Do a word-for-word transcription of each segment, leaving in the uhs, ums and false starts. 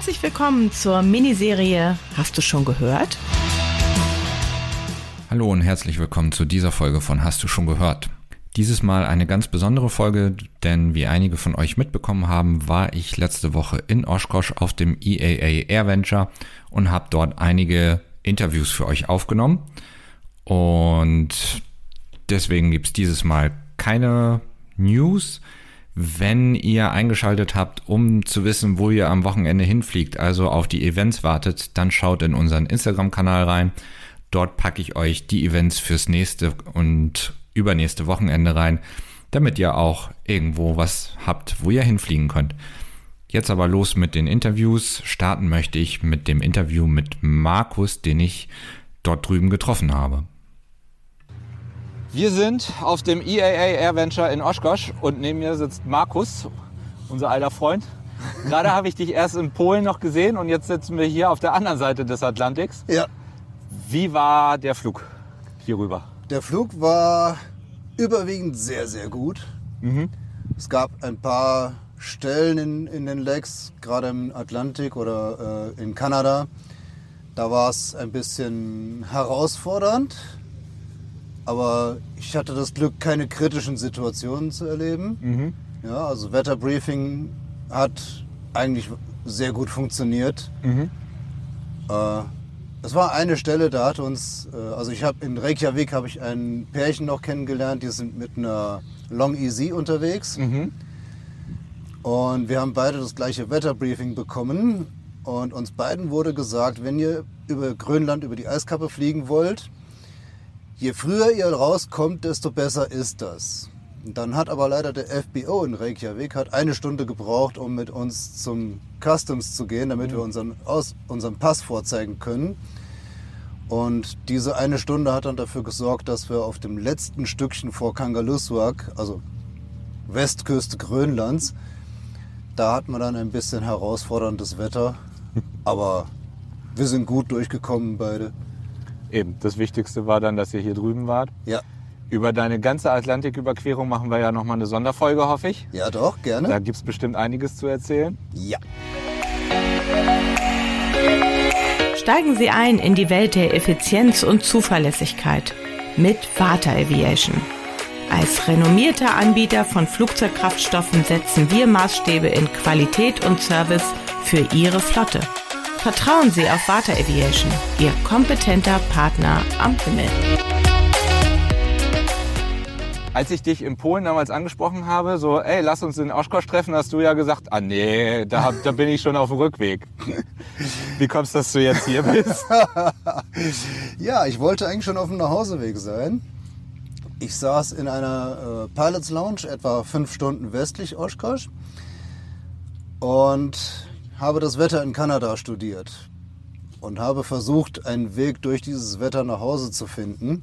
Herzlich willkommen zur Miniserie Hast du schon gehört? Hallo und herzlich willkommen zu dieser Folge von Hast du schon gehört? Dieses Mal eine ganz besondere Folge, denn wie einige von euch mitbekommen haben, war ich letzte Woche in Oshkosh auf dem E A A AirVenture und habe dort einige Interviews für euch aufgenommen. Und deswegen gibt es dieses Mal keine News. Wenn ihr eingeschaltet habt, um zu wissen, wo ihr am Wochenende hinfliegt, also auf die Events wartet, dann schaut in unseren Instagram-Kanal rein. Dort packe ich euch die Events fürs nächste und übernächste Wochenende rein, damit ihr auch irgendwo was habt, wo ihr hinfliegen könnt. Jetzt aber los mit den Interviews. Starten möchte ich mit dem Interview mit Markus, den ich dort drüben getroffen habe. Wir sind auf dem E A A AirVenture in Oshkosh und neben mir sitzt Markus, unser alter Freund. Gerade habe ich dich erst in Polen noch gesehen und jetzt sitzen wir hier auf der anderen Seite des Atlantiks. Ja. Wie war der Flug hier rüber? Der Flug war überwiegend sehr, sehr gut. Mhm. Es gab ein paar Stellen in, in den Lecks, gerade im Atlantik oder äh, in Kanada. Da war es ein bisschen herausfordernd. Aber ich hatte das Glück, keine kritischen Situationen zu erleben. Mhm. Ja, also Wetterbriefing hat eigentlich sehr gut funktioniert. Mhm. Äh, es war eine Stelle, da hat uns, äh, also ich habe in Reykjavik habe ich ein Pärchen noch kennengelernt, die sind mit einer Long Easy unterwegs. Mhm. Und wir haben beide das gleiche Wetterbriefing bekommen. Und uns beiden wurde gesagt, wenn ihr über Grönland, über die Eiskappe fliegen wollt, je früher ihr rauskommt, desto besser ist das. Und dann hat aber leider der F B O in Reykjavik hat eine Stunde gebraucht, um mit uns zum Customs zu gehen, damit wir unseren, aus, unseren Pass vorzeigen können. Und diese eine Stunde hat dann dafür gesorgt, dass wir auf dem letzten Stückchen vor Kangerlussuaq, also Westküste Grönlands, da hat man dann ein bisschen herausforderndes Wetter. Aber wir sind gut durchgekommen beide. Eben, das Wichtigste war dann, dass ihr hier drüben wart. Ja. Über deine ganze Atlantiküberquerung machen wir ja nochmal eine Sonderfolge, hoffe ich. Ja doch, gerne. Da gibt es bestimmt einiges zu erzählen. Ja. Steigen Sie ein in die Welt der Effizienz und Zuverlässigkeit mit Varta Aviation. Als renommierter Anbieter von Flugzeugkraftstoffen setzen wir Maßstäbe in Qualität und Service für Ihre Flotte. Vertrauen Sie auf Varta Aviation, Ihr kompetenter Partner am Himmel. Als ich dich in Polen damals angesprochen habe, so, ey, lass uns in Oshkosh treffen, hast du ja gesagt, ah nee, da, da bin ich schon auf dem Rückweg. Wie kommst du, dass du jetzt hier bist? Ja, ich wollte eigentlich schon auf dem Nachhauseweg sein. Ich saß in einer äh, Pilots Lounge, etwa fünf Stunden westlich Oshkosh, und habe das Wetter in Kanada studiert und habe versucht, einen Weg durch dieses Wetter nach Hause zu finden.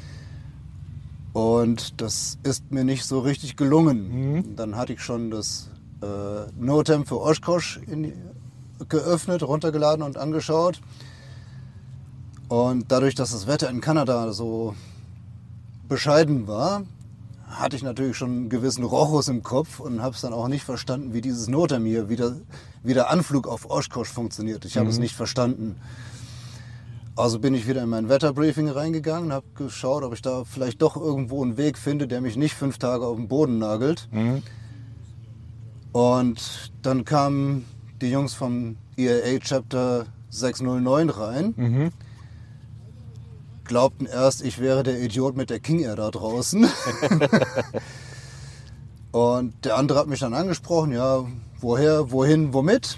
Und das ist mir nicht so richtig gelungen. Mhm. Dann hatte ich schon das äh, NOTAM für Oshkosh in, geöffnet, runtergeladen und angeschaut. Und dadurch, dass das Wetter in Kanada so bescheiden war, hatte ich natürlich schon einen gewissen Rochus im Kopf und habe es dann auch nicht verstanden, wie dieses NOTAM hier, wie der, wie der Anflug auf Oshkosh funktioniert. Ich habe Mhm. es nicht verstanden. Also bin ich wieder in mein Wetterbriefing reingegangen, habe geschaut, ob ich da vielleicht doch irgendwo einen Weg finde, der mich nicht fünf Tage auf den Boden nagelt. Mhm. Und dann kamen die Jungs vom E A A Chapter sechshundertneun rein. Mhm. Glaubten erst, ich wäre der Idiot mit der King Air da draußen. Und der andere hat mich dann angesprochen, ja, woher, wohin, womit?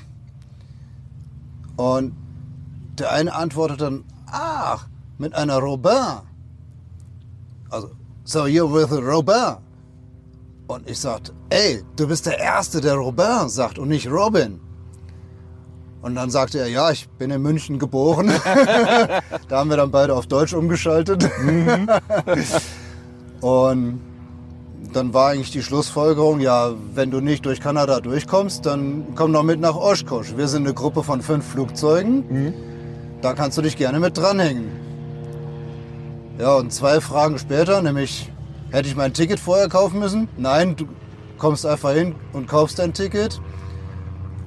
Und der eine antwortet dann, ach, mit einer Robin. Also, so you're with a Robin. Und ich sagte, ey, du bist der Erste, der Robin sagt und nicht Robin. Und dann sagte er, ja, ich bin in München geboren. Da haben wir dann beide auf Deutsch umgeschaltet. Mhm. Und dann war eigentlich die Schlussfolgerung, ja, wenn du nicht durch Kanada durchkommst, dann komm doch mit nach Oshkosh. Wir sind eine Gruppe von fünf Flugzeugen. Mhm. Da kannst du dich gerne mit dranhängen. Ja, und zwei Fragen später, nämlich, hätte ich mein Ticket vorher kaufen müssen? Nein, du kommst einfach hin und kaufst dein Ticket.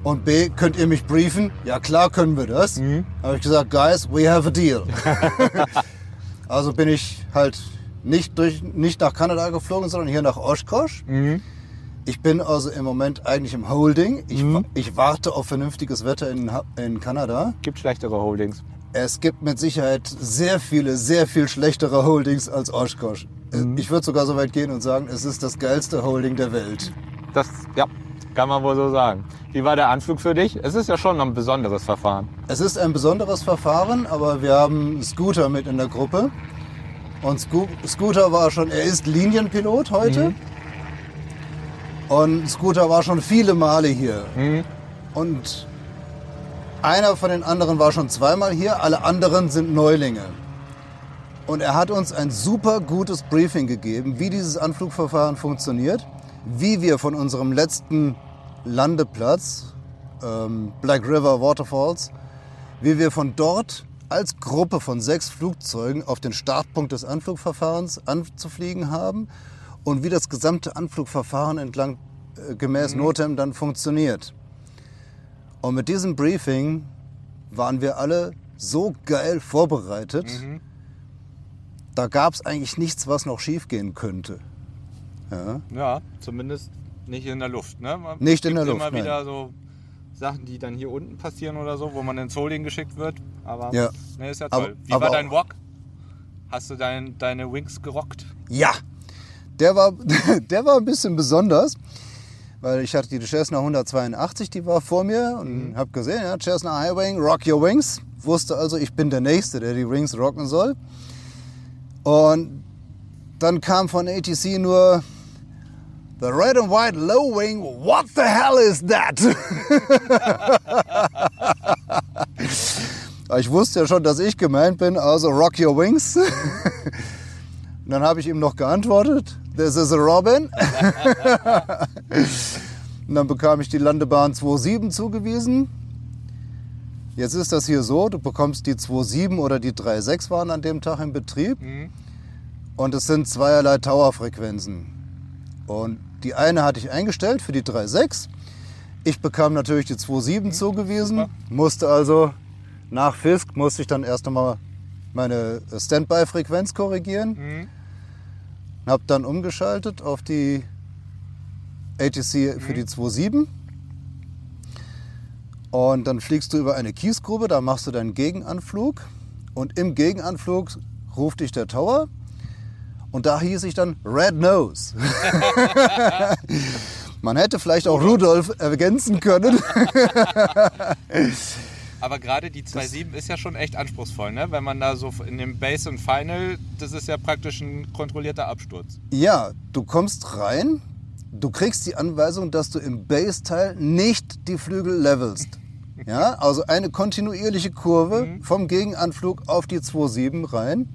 Und B, könnt ihr mich briefen? Ja klar können wir das. Mhm. Habe ich gesagt, guys, we have a deal. Also bin ich halt nicht, durch, nicht nach Kanada geflogen, sondern hier nach Oshkosh. Mhm. Ich bin also im Moment eigentlich im Holding. Ich, Mhm. ich warte auf vernünftiges Wetter in, in Kanada. Gibt schlechtere Holdings. Es gibt mit Sicherheit sehr viele, sehr viel schlechtere Holdings als Oshkosh. Mhm. Ich würde sogar so weit gehen und sagen, es ist das geilste Holding der Welt. Das, ja, kann man wohl so sagen. Wie war der Anflug für dich? Es ist ja schon ein besonderes Verfahren. Es ist ein besonderes Verfahren, aber wir haben Scooter mit in der Gruppe. Und Sco- Scooter war schon, er ist Linienpilot heute. Mhm. Und Scooter war schon viele Male hier. Mhm. Und einer von den anderen war schon zweimal hier, alle anderen sind Neulinge. Und er hat uns ein super gutes Briefing gegeben, wie dieses Anflugverfahren funktioniert, wie wir von unserem letzten Landeplatz, ähm, Black River Waterfalls, wie wir von dort als Gruppe von sechs Flugzeugen auf den Startpunkt des Anflugverfahrens anzufliegen haben und wie das gesamte Anflugverfahren entlang äh, gemäß Mhm. NOTAM dann funktioniert. Und mit diesem Briefing waren wir alle so geil vorbereitet, Mhm. da gab es eigentlich nichts, was noch schief gehen könnte. Ja. Ja, zumindest nicht in der Luft. Ne? Man Nicht in gibt der Luft, immer nein. wieder so Sachen, die dann hier unten passieren oder so, wo man ins Holding geschickt wird. Aber Ja. ne, ist ja Aber- toll. Wie aber war dein auch- Walk? Hast du dein, deine Wings gerockt? Ja, der war, der war ein bisschen besonders, weil ich hatte die Cessna hundertzweiundachtzig, die war vor mir und Mhm. habe gesehen, ja, Cessna High Wing, rock your wings. Wusste also, ich bin der Nächste, der die Wings rocken soll. Und dann kam von A T C nur The red and white low wing, what the hell is that? Ich wusste ja schon, dass ich gemeint bin, also rock your wings. Und dann habe ich ihm noch geantwortet, this is a Robin. Und dann bekam ich die Landebahn zwei Komma sieben zugewiesen. Jetzt ist das hier so, du bekommst die zwei Komma sieben oder die drei Komma sechs waren an dem Tag in Betrieb. Mhm. Und es sind zweierlei Towerfrequenzen. Und die eine hatte ich eingestellt für die drei Komma sechs. Ich bekam natürlich die zwei Komma sieben zugewiesen, super. musste also nach Fisk musste ich dann erst einmal meine Standby-Frequenz korrigieren. Mhm. Habe dann umgeschaltet auf die A T C für die zwei Komma sieben. Und dann fliegst du über eine Kiesgrube, da machst du deinen Gegenanflug. Und im Gegenanflug ruft dich der Tower. Und da hieß ich dann Red Nose. Man hätte vielleicht auch Rudolf ergänzen können. Aber gerade die zwei Komma sieben ist ja schon echt anspruchsvoll, ne? Wenn man da so in dem Base und Final, das ist ja praktisch ein kontrollierter Absturz. Ja, du kommst rein, du kriegst die Anweisung, dass du im Base-Teil nicht die Flügel levelst. Ja, also eine kontinuierliche Kurve Mhm. vom Gegenanflug auf die zwei Komma sieben rein.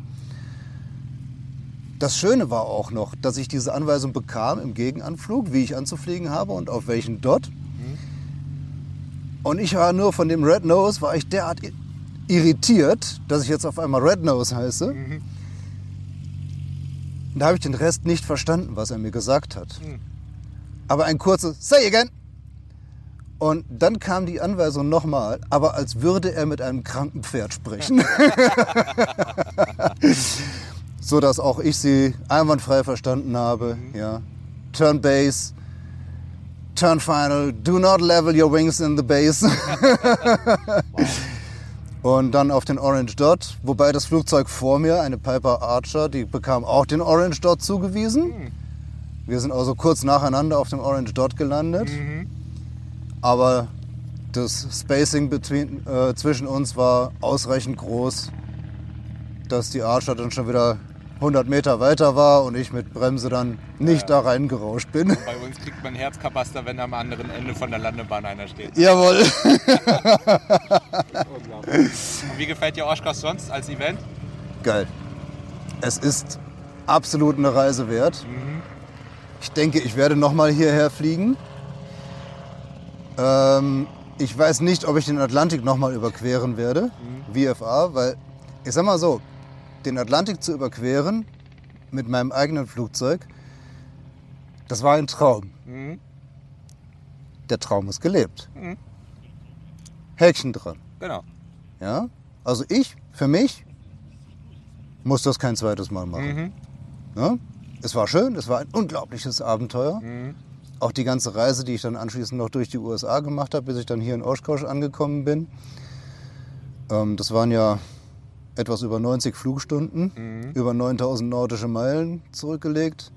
Das Schöne war auch noch, dass ich diese Anweisung bekam im Gegenanflug, wie ich anzufliegen habe und auf welchen Dot. Und ich war nur von dem Red Nose, war ich derart irritiert, dass ich jetzt auf einmal Red Nose heiße. Mhm. Und da habe ich den Rest nicht verstanden, was er mir gesagt hat. Mhm. Aber ein kurzes Say again. Und dann kam die Anweisung nochmal, aber als würde er mit einem kranken Pferd sprechen. So dass auch ich sie einwandfrei verstanden habe. Mhm. Ja. Turn base, turn final, do not level your wings in the base. Und dann auf den Orange Dot, wobei das Flugzeug vor mir, eine Piper Archer, die bekam auch den Orange Dot zugewiesen. Mhm. Wir sind also kurz nacheinander auf dem Orange Dot gelandet. Mhm. Aber das Spacing between, äh, zwischen uns war ausreichend groß, dass die Archer dann schon wieder hundert Meter weiter war und ich mit Bremse dann nicht da reingerauscht bin. Bei uns kriegt man Herzkapaster, wenn am anderen Ende von der Landebahn einer steht. Jawohl. Unglaublich. Und wie gefällt dir Oshkosh sonst als Event? Geil. Es ist absolut eine Reise wert. Mhm. Ich denke, ich werde nochmal hierher fliegen. Ähm, ich weiß nicht, ob ich den Atlantik nochmal überqueren werde, Mhm. V F A, weil, ich sag mal so, den Atlantik zu überqueren mit meinem eigenen Flugzeug, das war ein Traum. Mhm. Der Traum ist gelebt. Mhm. Häkchen dran. Genau. Ja? Also ich, für mich, muss das kein zweites Mal machen. Mhm. Ja? Es war schön, es war ein unglaubliches Abenteuer. Mhm. Auch die ganze Reise, die ich dann anschließend noch durch die U S A gemacht habe, bis ich dann hier in Oshkosh angekommen bin. Ähm, das waren ja etwas über neunzig Flugstunden, Mhm. über neuntausend nautische Meilen zurückgelegt.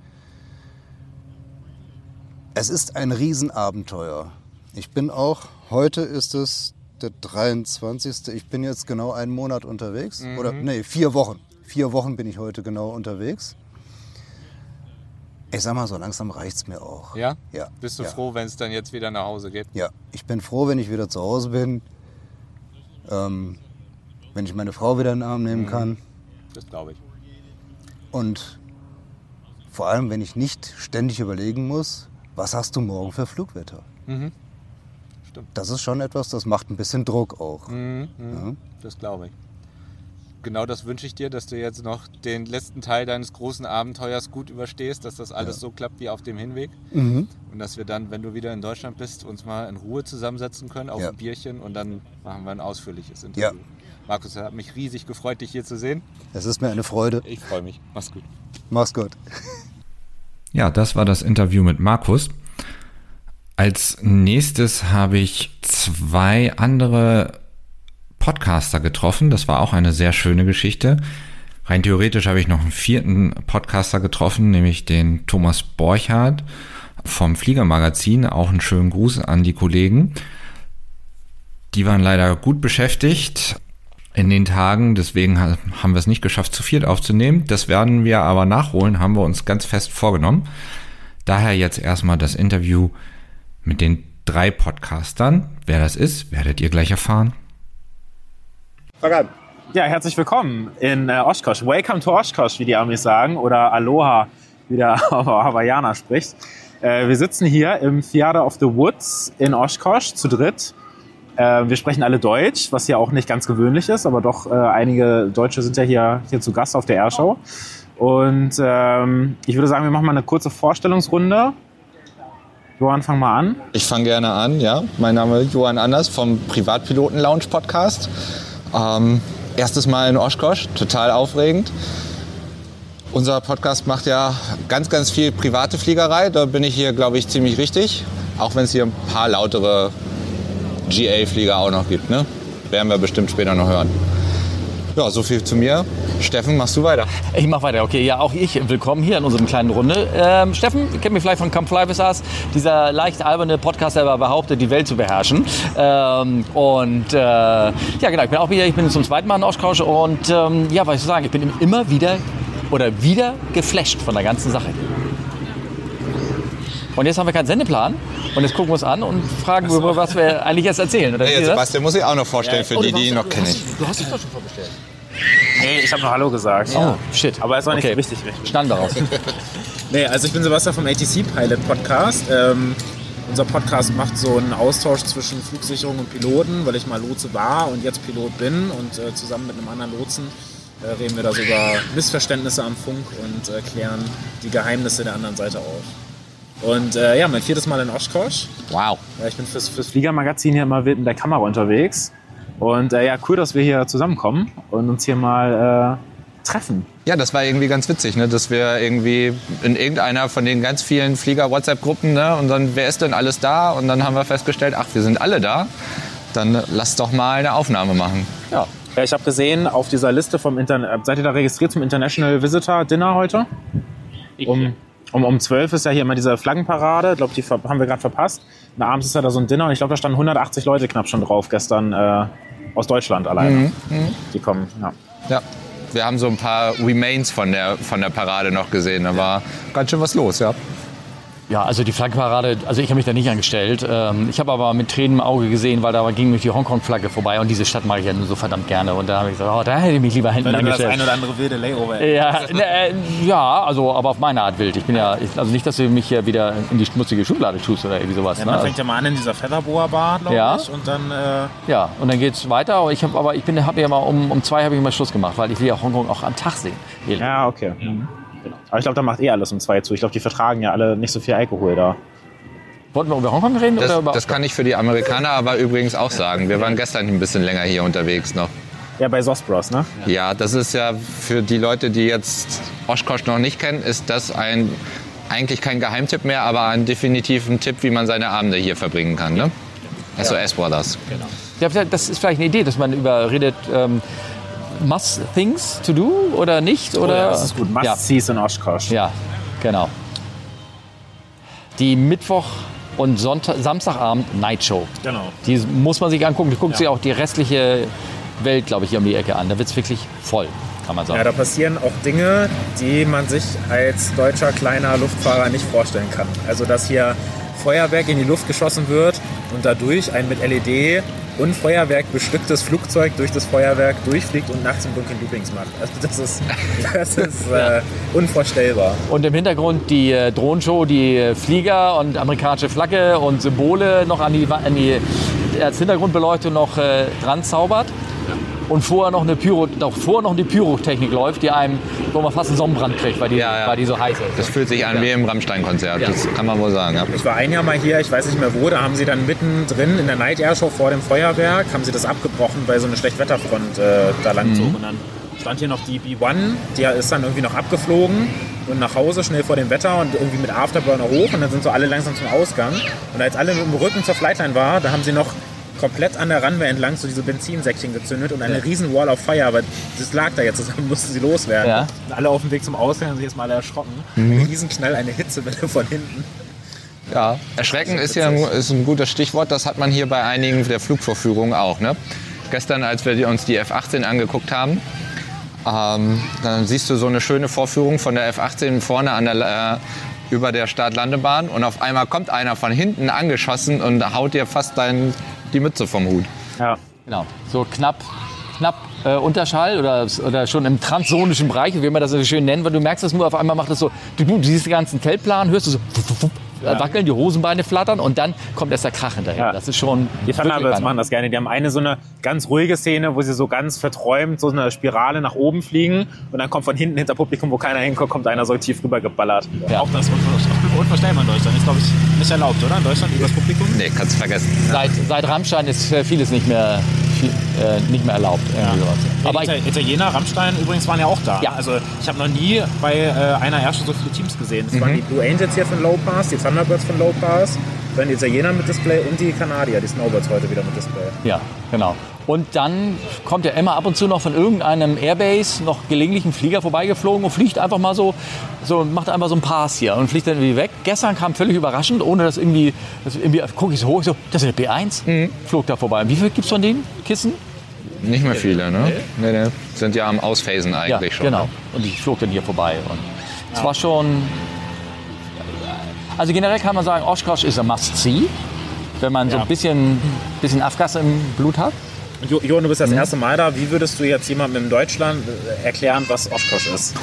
Es ist ein Riesenabenteuer. Ich bin auch, heute ist es der dreiundzwanzigste Ich bin jetzt genau einen Monat unterwegs. Mhm. Oder nee, vier Wochen. Vier Wochen bin ich heute genau unterwegs. Ich sag mal, so langsam reicht's mir auch. Ja? Ja. Bist du ja. froh, wenn es dann jetzt wieder nach Hause geht? Ja, ich bin froh, wenn ich wieder zu Hause bin. Ähm, wenn ich meine Frau wieder in den Arm nehmen Mhm. kann. Das glaube ich. Und vor allem, wenn ich nicht ständig überlegen muss, was hast du morgen für Flugwetter? Mhm. Stimmt. Das ist schon etwas, das macht ein bisschen Druck auch. Mhm. Mhm. Ja. Das glaube ich. Genau das wünsche ich dir, dass du jetzt noch den letzten Teil deines großen Abenteuers gut überstehst, dass das alles Ja. so klappt wie auf dem Hinweg. Mhm. Und dass wir dann, wenn du wieder in Deutschland bist, uns mal in Ruhe zusammensetzen können auf Ja. ein Bierchen und dann machen wir ein ausführliches Interview. Ja. Markus, es hat mich riesig gefreut, dich hier zu sehen. Es ist mir eine Freude. Ich freue mich. Mach's gut. Mach's gut. Ja, das war das Interview mit Markus. Als nächstes habe ich zwei andere Podcaster getroffen. Das war auch eine sehr schöne Geschichte. Rein theoretisch habe ich noch einen vierten Podcaster getroffen, nämlich den Thomas Borchardt vom Fliegermagazin. Auch einen schönen Gruß an die Kollegen. Die waren leider gut beschäftigt in den Tagen, deswegen haben wir es nicht geschafft, zu viert aufzunehmen. Das werden wir aber nachholen, haben wir uns ganz fest vorgenommen. Daher jetzt erstmal das Interview mit den drei Podcastern. Wer das ist, werdet ihr gleich erfahren. Ja, herzlich willkommen in äh, Oshkosh. Welcome to Oshkosh, wie die Amis sagen, oder Aloha, wie der Hawaiianer spricht. Äh, wir sitzen hier im Theater of the Woods in Oshkosh zu dritt. Äh, wir sprechen alle Deutsch, was ja auch nicht ganz gewöhnlich ist, aber doch äh, einige Deutsche sind ja hier, hier zu Gast auf der Airshow. Und ähm, ich würde sagen, wir machen mal eine kurze Vorstellungsrunde. Johann, fang mal an. Ich fange gerne an, ja. Mein Name ist Johann Anders vom Privatpiloten-Lounge-Podcast. Ähm, erstes Mal in Oshkosh, total aufregend. Unser Podcast macht ja ganz, ganz viel private Fliegerei. Da bin ich hier, glaube ich, ziemlich richtig. Auch wenn es hier ein paar lautere G A-Flieger auch noch gibt. Ne? Werden wir bestimmt später noch hören. Ja, so viel zu mir. Steffen, machst du weiter? Ich mach weiter, okay. Ja, auch ich willkommen hier in unserem kleinen Runde. Ähm, Steffen, kennt mich vielleicht von Come Fly With Us, dieser leicht alberne Podcast, der behauptet, die Welt zu beherrschen. Ähm, und äh, ja, genau, ich bin auch wieder, ich bin zum zweiten Mal in Oshkosh und ähm, ja, was ich so sagen, ich bin immer wieder oder wieder geflasht von der ganzen Sache. Und jetzt haben wir keinen Sendeplan und jetzt gucken wir uns an und fragen, so. was wir eigentlich jetzt erzählen. Oder Ja, jetzt Sebastian muss ich auch noch vorstellen, Ja. für Oh, die, du die ihn noch hast- kennen. Du hast dich doch schon vorbestellt. Nee, ich habe noch Hallo gesagt. Oh, shit. Aber es war nicht Okay. so wichtig. richtig. Schneiden wir raus. Nee, also ich bin Sebastian vom A T C Pilot Podcast. Ähm, unser Podcast macht so einen Austausch zwischen Flugsicherung und Piloten, weil ich mal Lotse war und jetzt Pilot bin. Und äh, zusammen mit einem anderen Lotsen äh, reden wir da so über Missverständnisse am Funk und äh, klären die Geheimnisse der anderen Seite auf. Und äh, ja, mein viertes Mal in Oshkosh. Wow. Ja, ich bin fürs, fürs Fliegermagazin hier immer wild mit der Kamera unterwegs. Und äh, ja, cool, dass wir hier zusammenkommen und uns hier mal äh, treffen. Ja, das war irgendwie ganz witzig, ne? Dass wir irgendwie in irgendeiner von den ganz vielen Flieger-WhatsApp-Gruppen, ne? Und dann, wer ist denn alles da? Und dann haben wir festgestellt, ach, wir sind alle da. Dann lass doch mal eine Aufnahme machen. Ja. Ja, ich habe gesehen, auf dieser Liste vom Internet, seid ihr da registriert zum International Visitor Dinner heute? Um, um, um zwölf ist ja hier immer diese Flaggenparade. Ich glaube, die ver- haben wir gerade verpasst. Und abends ist ja da so ein Dinner und ich glaube, da standen hundertachtzig Leute knapp schon drauf gestern äh, aus Deutschland alleine. Die kommen, ja. Ja, wir haben so ein paar Remains von der, von der Parade noch gesehen. Da war ganz schön was los, ja. Ja, also die Flaggenparade, also ich habe mich da nicht angestellt. Ähm, ich habe aber mit Tränen im Auge gesehen, weil da ging mich die Hongkong-Flagge vorbei und diese Stadt mag ich ja nur so verdammt gerne. Und da habe ich gesagt, oh, da hätte ich mich lieber hinten Wenn du das angestellt. ein oder andere wilde Layover Ja, ne, äh, ja, also aber auf meine Art wild. Ich bin ja, ich, also nicht, dass du mich hier wieder in die schmutzige Schublade tust oder irgendwie sowas. Ja, Ne? man fängt ja mal an in dieser Featherboa Bar, glaube Ja. ich, und dann äh, Ja, und dann geht's weiter. Ich habe aber ich bin, habe ja mal um, um zwei habe ich mal Schluss gemacht, weil ich will ja Hongkong auch am Tag sehen. ja, okay. Aber ich glaube, da macht eh alles um zwei zu. Ich glaube, die vertragen ja alle nicht so viel Alkohol da. Wollten wir über Hongkong reden? Das, oder über das kann ich für die Amerikaner aber übrigens auch sagen. Wir waren gestern ein bisschen länger hier unterwegs noch. Ja, bei Sosbros, ne? Ja, das ist ja für die Leute, die jetzt Oshkosh noch nicht kennen, ist das ein eigentlich kein Geheimtipp mehr, aber ein definitiven Tipp, wie man seine Abende hier verbringen kann. Ne? S O S Brothers. Genau. Ja, das ist vielleicht eine Idee, dass man über redet, ähm, must things to do oder nicht? Oder? Oh ja, das ist gut. Must ja. sees in Oshkosh. Ja, genau. Die Mittwoch- und Sonntag, Samstagabend Night Show. Genau. Die muss man sich angucken. Die guckt Ja. sich auch die restliche Welt, glaube ich, hier um die Ecke an. Da wird es wirklich voll, kann man sagen. Ja, da passieren auch Dinge, die man sich als deutscher kleiner Luftfahrer nicht vorstellen kann. Also, dass hier Feuerwerk in die Luft geschossen wird und dadurch ein mit L E D und Feuerwerk bestücktes Flugzeug durch das Feuerwerk durchfliegt und nachts im Dunkeln Loopings macht. Also das ist, das ist äh, unvorstellbar. Und im Hintergrund die äh, Drohnenshow, die äh, Flieger und amerikanische Flagge und Symbole noch an die, an die als Hintergrundbeleuchtung noch äh, dran zaubert. Und vorher noch eine Pyro, doch vorher noch eine Pyrotechnik läuft, die einem, wo man fast einen Sonnenbrand kriegt, weil die, Ja, ja. weil die so heiß ist. Das fühlt sich an Ja. wie im Rammstein-Konzert. Ja. Das kann man wohl sagen. Ja. Ich war ein Jahr mal hier, ich weiß nicht mehr wo, da haben sie dann mittendrin in der Night Air Show vor dem Feuerwerk, haben sie das abgebrochen, weil so eine Schlechtwetterfront äh, da lang zog. Und dann stand hier noch die B eins, die ist dann irgendwie noch abgeflogen und nach Hause schnell vor dem Wetter und irgendwie mit Afterburner hoch und dann sind so alle langsam zum Ausgang. Und als alle mit dem Rücken zur Flightline war, da haben sie noch komplett an der Runway entlang so diese Benzinsäckchen gezündet und eine Ja. riesen Wall of Fire, aber das lag da jetzt, das mussten sie loswerden. Ja. Und alle auf dem Weg zum Ausgang haben sich jetzt mal alle erschrocken. Ein Riesenknall, eine Hitzewelle von hinten. Ja, erschrecken ist ja ein, ist ein gutes Stichwort. Das hat man hier bei einigen der Flugvorführungen auch. Ne? Gestern, als wir uns die F achtzehn angeguckt haben, ähm, dann siehst du so eine schöne Vorführung von der F achtzehn vorne an der, äh, über der Start-Landebahn und auf einmal kommt einer von hinten angeschossen und haut dir fast dein, die Mütze vom Hut. Ja. Genau, so knapp, knapp äh, Unterschall oder, oder schon im transsonischen Bereich, wie man das so schön nennen, weil du merkst das nur, auf einmal macht das so, du, du siehst den ganzen Feldplan, hörst du so wupp, wupp, wupp, Ja. wackeln, die Hosenbeine flattern und dann kommt erst der Krach hinterher. Ja. Das ist schon Die wirklich Thunderbirds Wahnsinn. machen das gerne. Die haben eine so eine ganz ruhige Szene, wo sie so ganz verträumt so eine Spirale nach oben fliegen und dann kommt von hinten hinter Publikum, wo keiner hinguckt, kommt einer so tief rüber geballert. Ja. Auch das unver- unvorstellbar in Deutschland. Ist, glaube ich, nicht erlaubt, oder? In Deutschland übers Publikum? Nee, kannst du vergessen. Seit, seit Rammstein ist äh, vieles nicht mehr, viel, äh, nicht mehr erlaubt. irgendwie sowas. Aber Aber ich, Italiener, Rammstein übrigens waren ja auch da. Ja. Also ich habe noch nie bei äh, einer Airshow so viele Teams gesehen. Es waren die Blue Angels hier von Low Pass, die Thunderbirds von Low Pass, dann die Italiener mit Display und die Kanadier, die Snowbirds heute wieder mit Display. ja, genau. Und dann kommt ja immer ab und zu noch von irgendeinem Airbase noch gelegentlich ein Flieger vorbeigeflogen und fliegt einfach mal so, so macht einfach so einen Pass hier und fliegt dann irgendwie weg. Gestern kam völlig überraschend, ohne dass irgendwie, dass irgendwie gucke ich so hoch, ich so, das ist eine B eins, flog da vorbei. Wie viel gibt's von den Kissen? Nicht mehr viele, ne? Nee, nee. Sind ja am Ausphasen eigentlich ja, schon. genau. Und die flog dann hier vorbei. Und es war schon. Also generell kann man sagen, Oshkosh ist a must-see, wenn man so Ja. ein bisschen, bisschen Afgas im Blut hat. Und Jo- Johann, du bist das erste Mal da. Wie würdest du jetzt jemandem in Deutschland äh, erklären, was Oshkosh ist?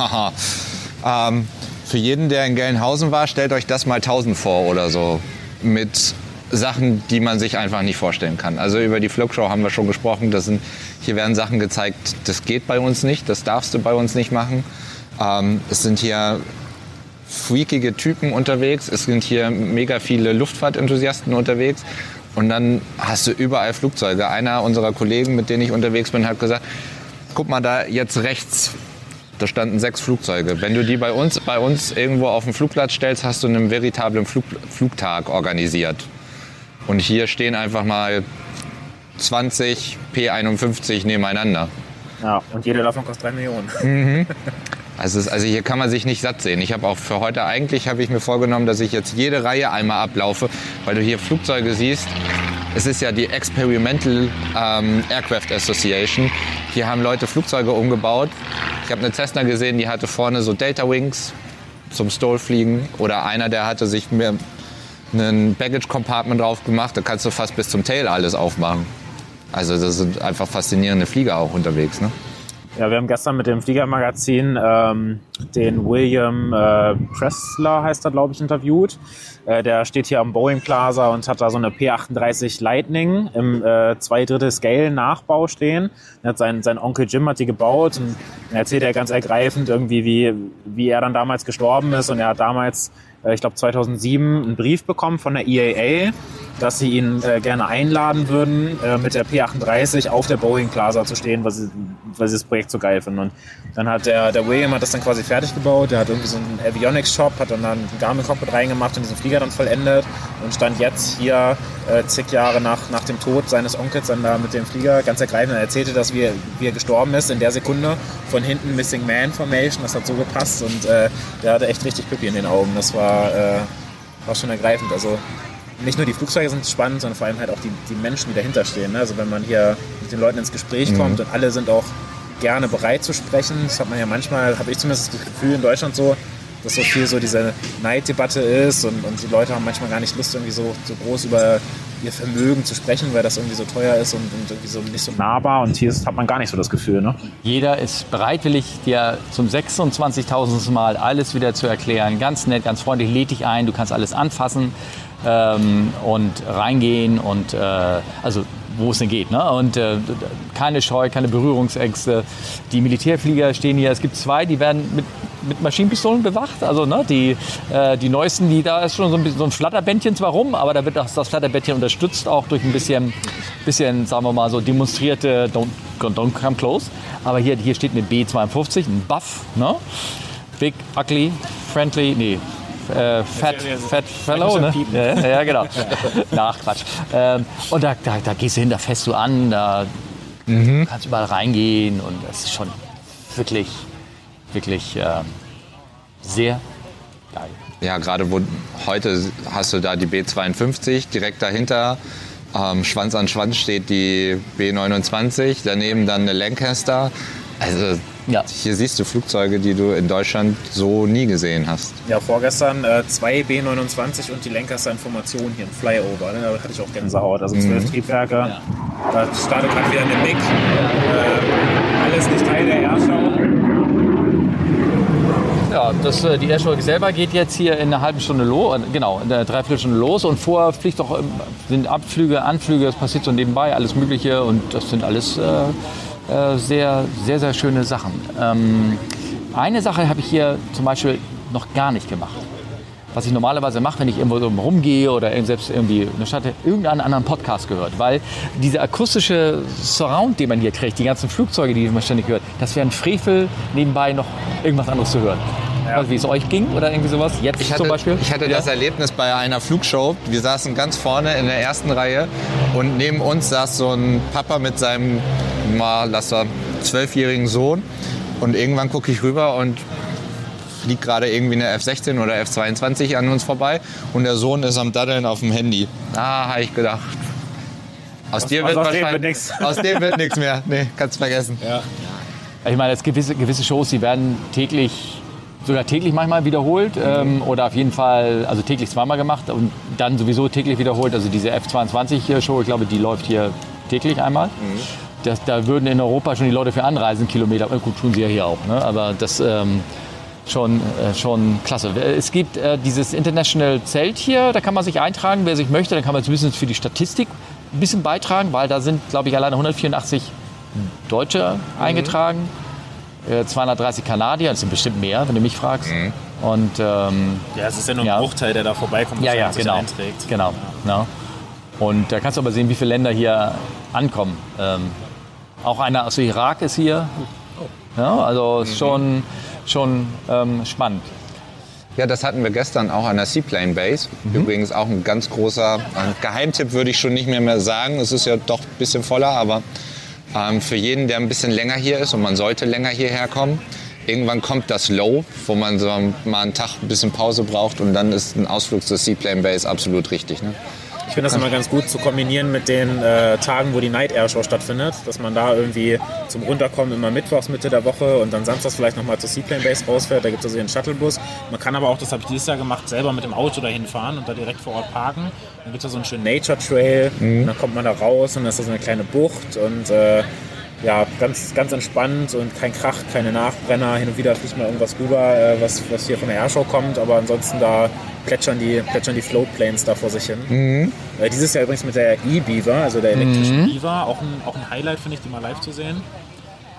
ähm, für jeden, der in Gelnhausen war, stellt euch das mal tausend vor oder so. Mit Sachen, die man sich einfach nicht vorstellen kann. Also über die Flugshow haben wir schon gesprochen. Das sind, hier werden Sachen gezeigt, das geht bei uns nicht, das darfst du bei uns nicht machen. Ähm, es sind hier freakige Typen unterwegs, es sind hier mega viele Luftfahrtenthusiasten unterwegs. Und dann hast du überall Flugzeuge. Einer unserer Kollegen, mit denen ich unterwegs bin, hat gesagt, guck mal da jetzt rechts, da standen sechs Flugzeuge. Wenn du die bei uns, bei uns irgendwo auf den Flugplatz stellst, hast du einen veritablen Flug, Flugtag organisiert. Und hier stehen einfach mal zwanzig P einundfünfzig nebeneinander. Ja, und jeder davon kostet drei Millionen. Also, es, also hier kann man sich nicht satt sehen. Ich habe auch für heute eigentlich habe ich mir vorgenommen, dass ich jetzt jede Reihe einmal ablaufe, weil du hier Flugzeuge siehst. Es ist ja die Experimental ähm, Aircraft Association. Hier haben Leute Flugzeuge umgebaut. Ich habe eine Cessna gesehen, die hatte vorne so Delta Wings zum Stolfliegen. Oder einer, der hatte sich mir einen Baggage Compartment drauf gemacht. Da kannst du fast bis zum Tail alles aufmachen. Also das sind einfach faszinierende Flieger auch unterwegs, ne? Ja, wir haben gestern mit dem Fliegermagazin ähm, den William äh, Pressler, heißt er, glaube ich, interviewt. Äh, der steht hier am Boeing Plaza und hat da so eine P achtunddreißig Lightning im äh, zwei Drittel Scale Nachbau stehen. Er hat sein, sein Onkel Jim hat die gebaut und er erzählt ja ganz ergreifend irgendwie, wie, wie er dann damals gestorben ist. Und er hat damals äh, ich glaube zweitausendsieben, einen Brief bekommen von der E A A, dass sie ihn äh, gerne einladen würden, äh, mit der P achtunddreißig auf der Boeing Plaza zu stehen, weil sie, weil sie das Projekt so geil finden. Und dann hat der, der William hat das dann quasi fertig gebaut. Der hat irgendwie so einen Avionics-Shop, hat dann da einen Garmin-Cockpit reingemacht und diesen Flieger dann vollendet und stand jetzt hier äh, zig Jahre nach, nach dem Tod seines Onkels dann da mit dem Flieger ganz ergreifend. Er erzählte, dass wie, wie er gestorben ist in der Sekunde von hinten Missing Man Formation. Das hat so gepasst und äh, der hatte echt richtig Pipi in den Augen. Das war, äh, war schon ergreifend. Also nicht nur die Flugzeuge sind spannend, sondern vor allem halt auch die, die Menschen, die dahinter stehen. Ne? Also wenn man hier mit den Leuten ins Gespräch mhm. kommt und alle sind auch gerne bereit zu sprechen. Das hat man ja manchmal, habe ich zumindest das Gefühl in Deutschland so, dass so viel so diese Neiddebatte ist und, und die Leute haben manchmal gar nicht Lust, irgendwie so, so groß über ihr Vermögen zu sprechen, weil das irgendwie so teuer ist und, und irgendwie so nicht so nahbar. Und hier ist, hat man gar nicht so das Gefühl. Ne? Jeder ist bereitwillig, dir zum sechsundzwanzigtausendsten Mal alles wieder zu erklären. Ganz nett, ganz freundlich, lädt dich ein, du kannst alles anfassen. Ähm, und reingehen und äh, also wo es denn geht, ne? Und äh, keine Scheu, keine Berührungsängste. Die Militärflieger stehen hier, es gibt zwei, die werden mit, mit Maschinenpistolen bewacht, also ne, die, äh, die neuesten, die da ist schon so ein, bisschen, so ein Flatterbändchen zwar rum, aber da wird das, das Flatterbändchen unterstützt auch durch ein bisschen, bisschen, sagen wir mal so demonstrierte Don't, don't come close, aber hier, hier steht eine B zweiundfünfzig, ein Buff, ne? Big, ugly, friendly, nee, Äh, fat, fat Fellow, ne? Ja, ja, genau. Ach, Quatsch. Ähm, und da, da, da gehst du hin, da fährst du an, da mhm. kannst überall reingehen und das ist schon wirklich, wirklich ähm, sehr geil. Ja, gerade wo heute hast du da die B zweiundfünfzig, direkt dahinter, ähm, Schwanz an Schwanz steht die B neunundzwanzig, daneben dann eine Lancaster. Also ja. Hier siehst du Flugzeuge, die du in Deutschland so nie gesehen hast. Ja, vorgestern äh, zwei B neunundzwanzig und die Lancaster in Formation hier im Flyover. Ne? Da hatte ich auch Gänsehaut. Also zwölf mhm. Triebwerke. Ja. Da startet gerade wieder eine M I G. Äh, alles nicht Teil der Airschau. Ja, das, die Airshow selber geht jetzt hier in einer halben Stunde los, genau, in einer Dreiviertelstunde los und vorher fliegt auch, sind Abflüge, Anflüge, das passiert so nebenbei, alles Mögliche und das sind alles äh, äh, sehr, sehr, sehr schöne Sachen. Ähm, eine Sache habe ich hier zum Beispiel noch gar nicht gemacht. Was ich normalerweise mache, wenn ich irgendwo so rumgehe oder selbst irgendwie in der Stadt, irgendeinen anderen Podcast gehört. Weil dieser akustische Surround, den man hier kriegt, die ganzen Flugzeuge, die man ständig hört, das wäre ein Frevel, nebenbei noch irgendwas anderes zu hören. Ja. Also wie es euch ging oder irgendwie sowas? Jetzt ich hatte, zum Beispiel? Ich hatte ja. das Erlebnis bei einer Flugshow. Wir saßen ganz vorne in der ersten Reihe und neben uns saß so ein Papa mit seinem, mal, lass mal, zwölfjährigen Sohn. Und irgendwann gucke ich rüber und fliegt gerade irgendwie eine F sechzehn oder F zweiundzwanzig an uns vorbei und der Sohn ist am Daddeln auf dem Handy. Ah, habe ich gedacht. Aus, dir wird aus wahrscheinlich, dem wird nichts. Aus dem wird nichts mehr. Nee, kannst vergessen. Ja. Ich meine, es gewisse, gewisse Shows, die werden täglich, sogar täglich manchmal wiederholt mhm. ähm, oder auf jeden Fall, also täglich zweimal gemacht und dann sowieso täglich wiederholt. Also diese F zweiundzwanzig-Show, ich glaube, die läuft hier täglich einmal. Mhm. Das, da würden in Europa schon die Leute für anreisen, Kilometer. Gut, tun sie ja hier auch, ne? Aber das ähm, schon, äh, schon klasse. Es gibt äh, dieses International Zelt hier, da kann man sich eintragen, wer sich möchte. Dann kann man zumindest für die Statistik ein bisschen beitragen, weil da sind, glaube ich, alleine hundertvierundachtzig Deutsche mhm. eingetragen, äh, zweihundertdreißig Kanadier, das sind bestimmt mehr, wenn du mich fragst. Mhm. Und, ähm, ja, es ist ja nur ein ja. Bruchteil, der da vorbeikommt, ja, ja, sich genau. einträgt. Genau. Ja. Ja. Und da kannst du aber sehen, wie viele Länder hier ankommen. Ähm, auch einer aus dem Irak ist hier. Ja, also ist schon, schon ähm, spannend. Ja, das hatten wir gestern auch an der Seaplane Base. Mhm. Übrigens auch ein ganz großer ein Geheimtipp, würde ich schon nicht mehr, mehr sagen. Es ist ja doch ein bisschen voller, aber ähm, für jeden, der ein bisschen länger hier ist und man sollte länger hierher kommen, irgendwann kommt das Low, wo man so mal einen Tag ein bisschen Pause braucht und dann ist ein Ausflug zur Seaplane Base absolut richtig. Ne? Ich finde das immer ganz gut zu kombinieren mit den äh, Tagen, wo die Night Air Show stattfindet, dass man da irgendwie zum Runterkommen immer mittwochs Mitte der Woche und dann samstags vielleicht nochmal zur Seaplane Base rausfährt. Da gibt es also den Shuttlebus. Man kann aber auch, das habe ich dieses Jahr gemacht, selber mit dem Auto dahin fahren und da direkt vor Ort parken. Dann gibt es da so einen schönen Nature Trail mhm. und dann kommt man da raus und dann ist da so eine kleine Bucht und äh, ja, ganz, ganz entspannt und kein Krach, keine Nachbrenner. Hin und wieder fliegt mal irgendwas rüber, äh, was, was hier von der Airshow kommt, aber ansonsten da plätschern die, plätschern die Floatplanes da vor sich hin. Mhm. Äh, dieses Jahr übrigens mit der E-Beaver, also der elektrischen mhm. Beaver, auch ein, auch ein Highlight, finde ich, die mal live zu sehen.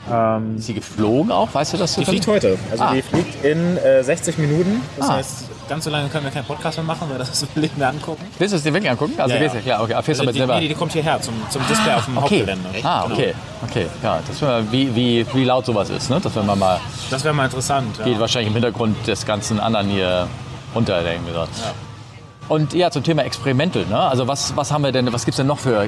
Ähm, Ist sie geflogen auch? Weißt du das? die fliegt heute. Also Ah. die fliegt in äh, sechzig Minuten. Das Ah. heißt, ganz so lange können wir keinen Podcast mehr machen, weil das das will ich mir angucken. Willst du es dir wirklich angucken? Also, Ja, ja, ja. ja. okay, fährst du Also mit die, selber. die, die kommt hierher zum, zum Display auf dem Okay. Hauptgelände. Ah, Genau. okay. Okay, ja, das wär, wie, wie, wie laut sowas ist, ne? Das wenn man mal Das wäre mal interessant. Ja. geht wahrscheinlich im Hintergrund des ganzen anderen hier runter, denken wir so. Und ja, zum Thema Experimental, ne? Also was, was haben wir denn, was gibt's denn noch für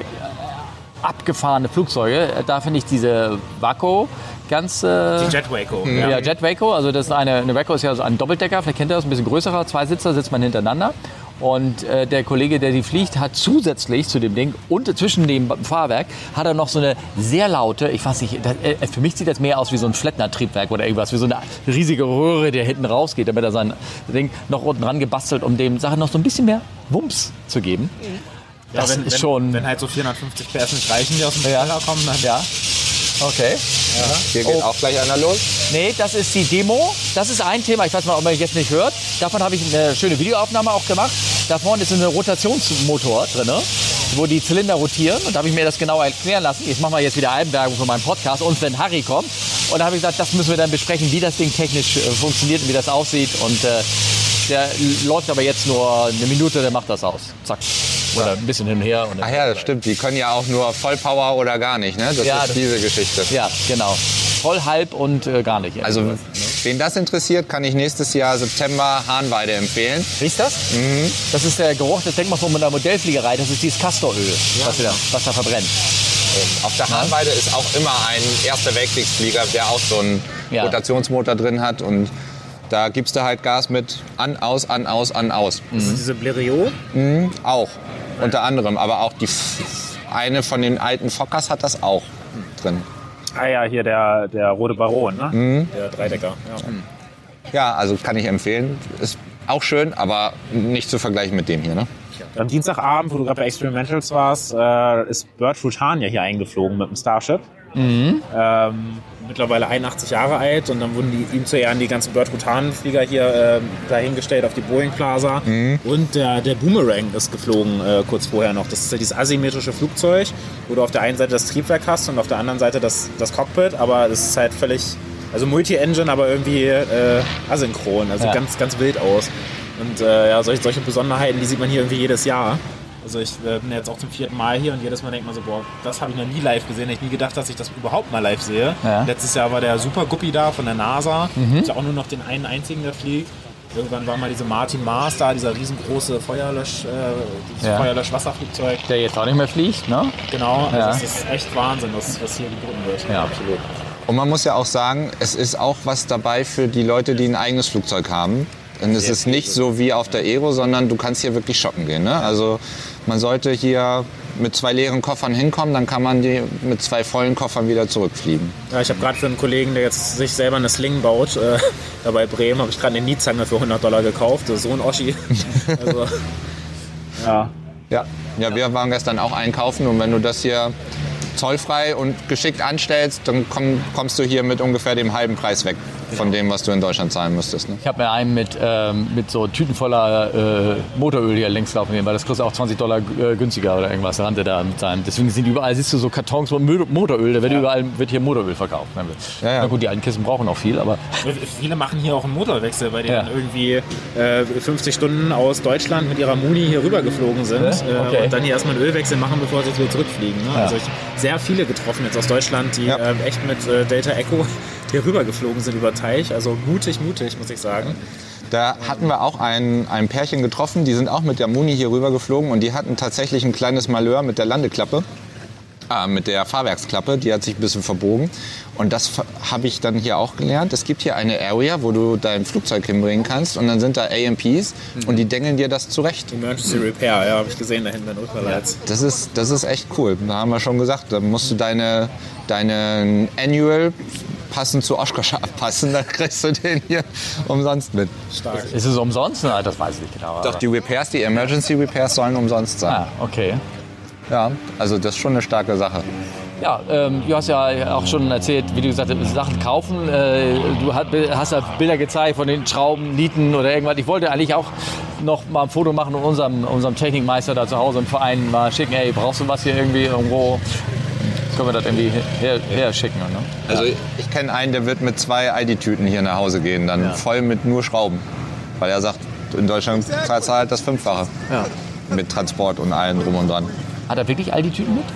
abgefahrene Flugzeuge? Da finde ich diese Waco ganz... Äh, Die Jet Waco. Ja, Jet Waco, also das ist eine, eine Waco ist ja so ein Doppeldecker, vielleicht kennt ihr das, ein bisschen größerer, zwei Sitzer, sitzt man hintereinander. Und äh, der Kollege, der die fliegt, hat zusätzlich zu dem Ding und zwischen dem Fahrwerk hat er noch so eine sehr laute, ich weiß nicht, das, äh, für mich sieht das mehr aus wie so ein Flettner-Triebwerk oder irgendwas, wie so eine riesige Röhre, der hinten rausgeht, damit er sein Ding noch unten dran gebastelt, um dem Sache noch so ein bisschen mehr Wumms zu geben. Ja, Das wenn, ist wenn, schon... wenn halt so vierhundertfünfzig P S nicht reichen, die aus dem Ja. Keller kommen, dann ja, okay. Hier geht Oh. auch gleich einer los. Nee, das ist die Demo. Das ist ein Thema, ich weiß mal, ob man jetzt nicht hört. Davon habe ich eine schöne Videoaufnahme auch gemacht. Da vorne ist ein Rotationsmotor drin, wo die Zylinder rotieren. Und da habe ich mir das genau erklären lassen. Jetzt machen wir jetzt wieder Eigenwerbung für meinen Podcast. Und wenn Harry kommt. Und da habe ich gesagt, das müssen wir dann besprechen, wie das Ding technisch äh, funktioniert und wie das aussieht. Und äh, der läuft aber jetzt nur eine Minute, der macht das aus. Zack. Oder ein bisschen hin und her. Und Ach ja, das stimmt. Die können ja auch nur Vollpower oder gar nicht, ne? Das Ja, ist das- diese Geschichte. Ja, genau. Voll, halb und äh, gar nicht. Also, wen das interessiert, kann ich nächstes Jahr September Hahnweide empfehlen. Riechst das? Das ist der Geruch des Denkmals von der Modellfliegerei. Das ist dieses Castoröl, was, da, was da verbrennt. Auf der Hahnweide ist auch immer ein Erster Weltkriegsflieger, der auch so einen Ja. Rotationsmotor drin hat. Und da gibst du halt Gas mit an, aus, an, aus, an, aus. diese Blériot. Auch, unter anderem. Aber auch die F- eine von den alten Fokkers hat das auch drin. Ah ja, hier der, der Rote Baron, ne? Der Dreidecker. Ja. Ja, also kann ich empfehlen. Ist auch schön, aber nicht zu vergleichen mit dem hier, ne? Am Dienstagabend, wo du gerade bei Experimentals warst, äh, ist Bert Rutan ja hier eingeflogen mit dem Starship. Ähm, mittlerweile einundachtzig Jahre alt und dann wurden die, ihm zu Ehren die ganzen Bert Rutan-Flieger hier äh, dahingestellt auf die Boeing Plaza. Und der, der Boomerang ist geflogen äh, kurz vorher noch. Das ist ja dieses asymmetrische Flugzeug, wo du auf der einen Seite das Triebwerk hast und auf der anderen Seite das, das Cockpit, aber es ist halt völlig, also Multi-Engine, aber irgendwie äh, asynchron, also Ja. ganz, ganz wild aus. Und äh, ja, solche, solche Besonderheiten, die sieht man hier irgendwie jedes Jahr. Also ich äh, bin jetzt auch zum vierten Mal hier und jedes Mal denkt man so, boah, das habe ich noch nie live gesehen. Ich habe nie gedacht, dass ich das überhaupt mal live sehe. Ja. Letztes Jahr war der Super Guppy da von der NASA. Mhm. Ist ja auch nur noch den einen einzigen, der fliegt. Irgendwann war mal diese Martin Mars da, dieser riesengroße Feuerlösch, äh, dieses Ja. Feuerlösch-Wasserflugzeug. Der jetzt auch nicht mehr fliegt, ne? Genau, also Ja. das ist echt Wahnsinn, was, was hier geboten wird. Ja. absolut. Und man muss ja auch sagen, es ist auch was dabei für die Leute, die ein eigenes Flugzeug haben. Und es ist nicht so wie auf der Aero, sondern du kannst hier wirklich shoppen gehen. Ne? Also man sollte hier mit zwei leeren Koffern hinkommen, dann kann man die mit zwei vollen Koffern wieder zurückfliegen. Ja, ich habe gerade für einen Kollegen, der jetzt sich selber eine Sling baut, äh, da bei Bremen, habe ich gerade eine Niezange für hundert Dollar gekauft. Das ist so ein Oschi. Also, ja. Ja. ja, wir waren gestern auch einkaufen und wenn du das hier zollfrei und geschickt anstellst, dann komm, kommst du hier mit ungefähr dem halben Preis weg von dem, was du in Deutschland zahlen müsstest. Ne? Ich habe mir einen mit, ähm, mit so Tüten voller äh, Motoröl hier längs laufen gehen, weil das kostet auch zwanzig Dollar äh, günstiger oder irgendwas. Da rannte da mit seinem. Deswegen sind überall, siehst du so Kartons mit Mö- Motoröl, da wird überall wird hier Motoröl verkauft. Ja, ja. Na gut, die alten Kisten brauchen auch viel, aber Viele machen hier auch einen Motorwechsel, weil die Ja. dann irgendwie äh, fünfzig Stunden aus Deutschland mit ihrer Muni hier rüber geflogen sind Ja, äh, okay. und dann hier erstmal einen Ölwechsel machen, bevor sie wieder zurückfliegen. Ne? Ja. Also ich sehr viele getroffen jetzt aus Deutschland, die Ja. äh, echt mit äh, Delta Echo hier rüber geflogen sind über Teich. Also mutig, mutig, muss ich sagen. Da hatten wir auch ein, ein Pärchen getroffen, die sind auch mit der Muni hier rüber geflogen und die hatten tatsächlich ein kleines Malheur mit der Landeklappe, äh, mit der Fahrwerksklappe, die hat sich ein bisschen verbogen. Und das habe ich dann hier auch gelernt. Es gibt hier eine Area, wo du dein Flugzeug hinbringen kannst und dann sind da A M Ps und die dengeln dir das zurecht. Emergency Repair, ja, habe ich gesehen da hinten in Ultralights. Das ist, das ist echt cool. Da haben wir schon gesagt, da musst du deine, deinen Annual passend zu Oshkosh abpassen, dann kriegst du den hier umsonst mit. Stark. ist es umsonst? Na, das weiß ich nicht genau. Doch, die Repairs, die Emergency Repairs sollen umsonst sein. Ah, okay. Ja, also das ist schon eine starke Sache. Ja, ähm, du hast ja auch schon erzählt, wie du gesagt hast, Sachen kaufen. Äh, du hast, hast ja Bilder gezeigt von den Schrauben, Nieten oder irgendwas. Ich wollte eigentlich auch noch mal ein Foto machen und unserem, unserem Technikmeister da zu Hause im Verein mal schicken. Ey, brauchst du was hier irgendwie irgendwo? können wir das irgendwie her, her schicken. Ne? Also ich, ich kenne einen, der wird mit zwei Aldi-Tüten hier nach Hause gehen, dann ja. voll mit nur Schrauben. Weil er sagt, in Deutschland zahlt er halt das Fünffache. Ja. Mit Transport und allem drum und dran. Hat er wirklich Aldi-Tüten mit?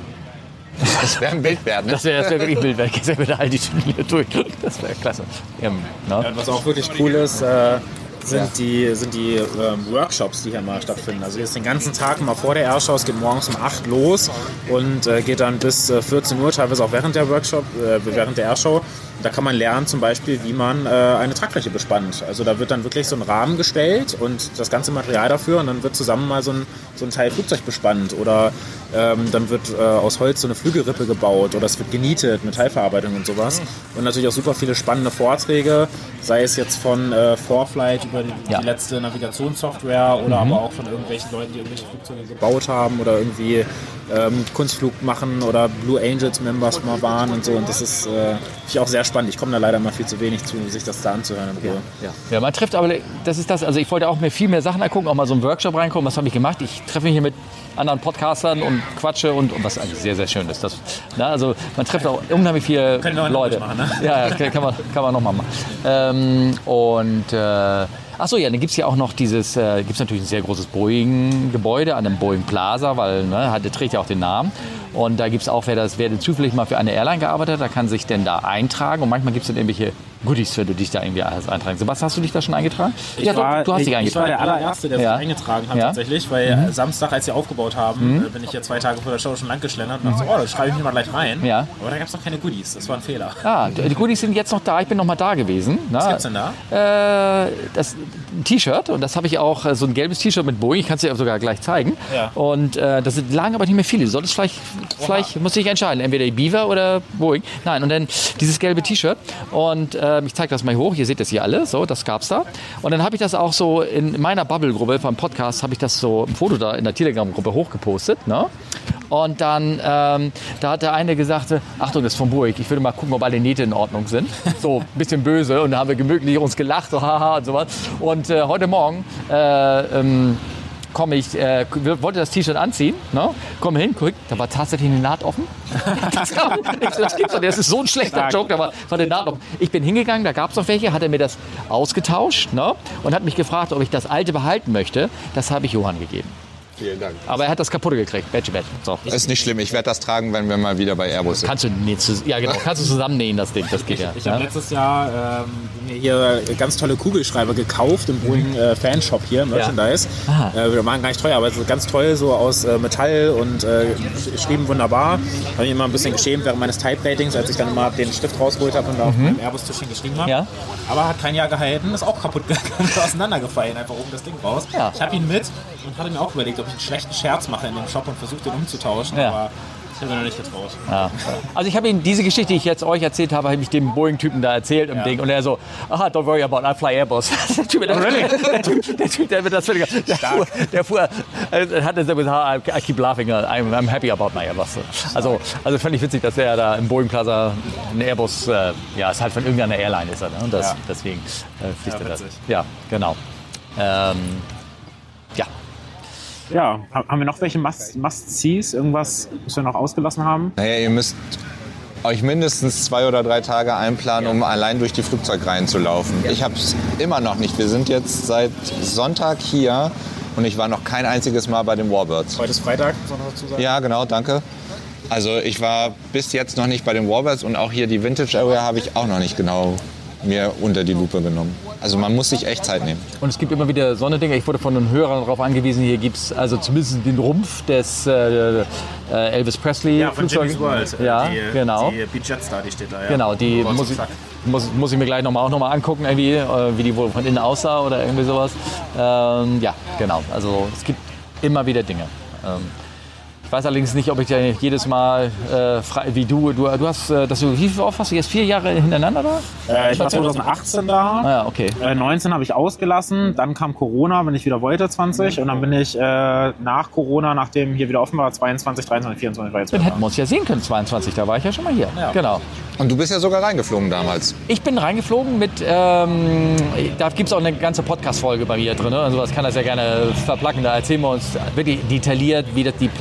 Das wäre ein Bildwert, ne? Das wäre wär wirklich ein Bildwert. Ich wäre mit Aldi-Tüten hier durch. Das wäre klasse. Ja, ne? Ja, was auch wirklich cool ist, äh, sind ja. die, sind die ähm, Workshops, die hier mal stattfinden. Also hier ist den ganzen Tag mal vor der Airshow, es geht morgens um acht los und äh, geht dann bis äh, vierzehn Uhr, teilweise auch während der Workshop, äh, während der Airshow. Da kann man lernen zum Beispiel, wie man äh, eine Tragfläche bespannt. Also da wird dann wirklich so ein Rahmen gestellt und das ganze Material dafür und dann wird zusammen mal so ein, so ein Teil Flugzeug bespannt oder ähm, dann wird äh, aus Holz so eine Flügelrippe gebaut oder es wird genietet, Metallverarbeitung und sowas. Und natürlich auch super viele spannende Vorträge, sei es jetzt von äh, ForeFlight über die, ja. die letzte Navigationssoftware oder mhm. aber auch von irgendwelchen Leuten, die irgendwelche Flugzeuge gebaut haben oder irgendwie ähm, Kunstflug machen oder Blue Angels Members mal waren und so. Und das ist äh, ich auch sehr spannend. Ich komme da leider mal viel zu wenig zu, sich das da anzuhören. Ja, ja. ja, man trifft aber, das ist das, also ich wollte auch mir viel mehr Sachen angucken, auch mal so einen Workshop reingucken, was habe ich gemacht? Ich treffe mich hier mit anderen Podcastern und quatsche und, und was eigentlich sehr, sehr schön ist. Das, na, also man trifft auch unheimlich viele Können wir Leute. Machen, ne? Ja, ja, kann man, kann man nochmal machen. Ähm, und äh, Achso, ja, dann gibt es ja auch noch dieses, äh, gibt es natürlich ein sehr großes Boeing-Gebäude an dem Boeing Plaza, weil ne, hat, der trägt ja auch den Namen. Und da gibt es auch, wer, das, wer zufällig mal für eine Airline gearbeitet hat, da kann sich denn da eintragen. Und manchmal gibt es dann irgendwelche Goodies, wenn du dich da irgendwie eintragen. Sebastian, hast du dich da schon eingetragen? Ich ja, war, du, du hast ich, dich eingetragen. Ich war der allererste, der ja. sich eingetragen hat ja. tatsächlich, weil mhm. Samstag, als sie aufgebaut haben, mhm. bin ich ja zwei Tage vor der Show schon lang geschlendert und dachte so, oh, da schreibe ich mich mal gleich rein. Ja. Aber da gab es noch keine Goodies, das war ein Fehler. Ah, die Goodies sind jetzt noch da, ich bin noch mal da gewesen. Was gibt's denn da? Äh, das, ein T-Shirt und das habe ich auch, so ein gelbes T-Shirt mit Boeing, ich kann es dir sogar gleich zeigen. Ja. Und äh, das lagen aber nicht mehr viele, du solltest vielleicht, vielleicht musst du dich entscheiden, entweder Beaver oder Boeing. Nein, und dann dieses gelbe T-Shirt und äh, ich zeige das mal hoch, ihr seht das hier alle, so, das gab's da. Und dann habe ich das auch so in meiner Bubble-Gruppe vom Podcast, habe ich das so ein Foto da in der Telegram-Gruppe hochgepostet, ne? Und dann, ähm, da hat der eine gesagt, Achtung, das ist von Boeing, ich würde mal gucken, ob alle Nähte in Ordnung sind. So, ein bisschen böse und da haben wir gemütlich uns gelacht, so haha und sowas. Und äh, heute Morgen äh, ähm, komme ich, äh, wollte das T-Shirt anziehen, ne? Komme hin, guck, da war tatsächlich eine Naht offen. Das, das gibt's doch, das ist so ein schlechter Joke, da war, war eine Naht offen. Ich bin hingegangen, da gab es noch welche, hat er mir das ausgetauscht, ne? Und hat mich gefragt, ob ich das alte behalten möchte. Das habe ich Johann gegeben. Vielen Dank. Aber er hat das kaputt gekriegt. Badge, Badge. So. Ist nicht schlimm. Ich werde das tragen, wenn wir mal wieder bei Airbus sind. Kannst du nähen, ja genau. Kannst du zusammennähen, das Ding. Das geht ja. Ich, ich habe ja? letztes Jahr ähm, mir hier ganz tolle Kugelschreiber gekauft im Boeing äh, Fanshop hier, Merchandise. Ja. Äh, wir waren gar nicht teuer, aber es ist ganz toll, so aus äh, Metall und äh, geschrieben wunderbar. Habe mich immer ein bisschen geschämt während meines Type-Ratings, als ich dann mal den Stift rausgeholt habe und da mhm. auf meinem Airbus-Tischchen geschrieben habe. Ja. Aber hat kein Jahr gehalten, ist auch kaputt gegangen, auseinandergefallen, einfach oben das Ding raus. Ja. Ich habe ihn mit und hatte mir auch überlegt, ob ich einen schlechten Scherz mache in dem Shop und versuche den umzutauschen, ja. aber ich habe mir noch nicht getraut. Ja. Also ich habe ihm diese Geschichte, die ich jetzt euch erzählt habe, habe ich dem Boeing-Typen da erzählt im ja. Ding und er so, aha, don't worry about, I fly Airbus. Der Typ, der, really? der, typ, der Typ, der wird das völlig, der fuhr, der fuhr, äh, hat gesagt, I keep laughing, I'm, I'm happy about my Airbus. Also, also fand ich witzig, dass er da im Boeing Plaza ein Airbus, äh, ja, ist halt von irgendeiner Airline ist er, ne? Und das, ja. deswegen äh, fliegt ja, er das. Ja, genau. Ähm, ja. Ja, haben wir noch welche Must-Sees? Irgendwas, was wir noch ausgelassen haben? Naja, ihr müsst euch mindestens zwei oder drei Tage einplanen, um allein durch die Flugzeugreihen zu laufen. Ich habe es immer noch nicht. Wir sind jetzt seit Sonntag hier und ich war noch kein einziges Mal bei den Warbirds. Heute ist Freitag, soll man dazu sagen? Ja, genau, danke. Also ich war bis jetzt noch nicht bei den Warbirds und auch hier die Vintage Area habe ich auch noch nicht genau mir unter die Lupe genommen. Also man muss sich echt Zeit nehmen. Und es gibt immer wieder so eine Dinge. Ich wurde von den Hörern darauf angewiesen, hier gibt es also zumindest den Rumpf des äh, Elvis Presley ja, von Jimmy's World. Ja, die, genau. Die Beat Jetstar, die steht da. Ja. Genau, die muss ich, muss, muss ich mir gleich noch mal, auch noch mal angucken, irgendwie, äh, wie die wohl von innen aussah oder irgendwie sowas. Ähm, ja, genau. Also es gibt immer wieder Dinge. Ähm, Ich weiß allerdings nicht, ob ich ja jedes Mal äh, frei, wie du, du, du hast, äh, dass du, wie viel oft hast du jetzt vier Jahre hintereinander da? Äh, ich war zwanzig achtzehn da, ah, ja, okay. äh, neunzehn habe ich ausgelassen, dann kam Corona, wenn ich wieder wollte, zwanzig und dann bin ich äh, nach Corona, nachdem hier wieder offen war, zweiundzwanzig, dreiundzwanzig, vierundzwanzig war jetzt Dann hätten wir uns ja sehen können, zweiundzwanzig, da war ich ja schon mal hier. Ja. Genau. Und du bist ja sogar reingeflogen damals. Ich bin reingeflogen mit, ähm, da gibt es auch eine ganze Podcast-Folge bei mir drin, ne? Also das kann das ja gerne verplacken, da erzählen wir uns wirklich detailliert, wie das die Planung war.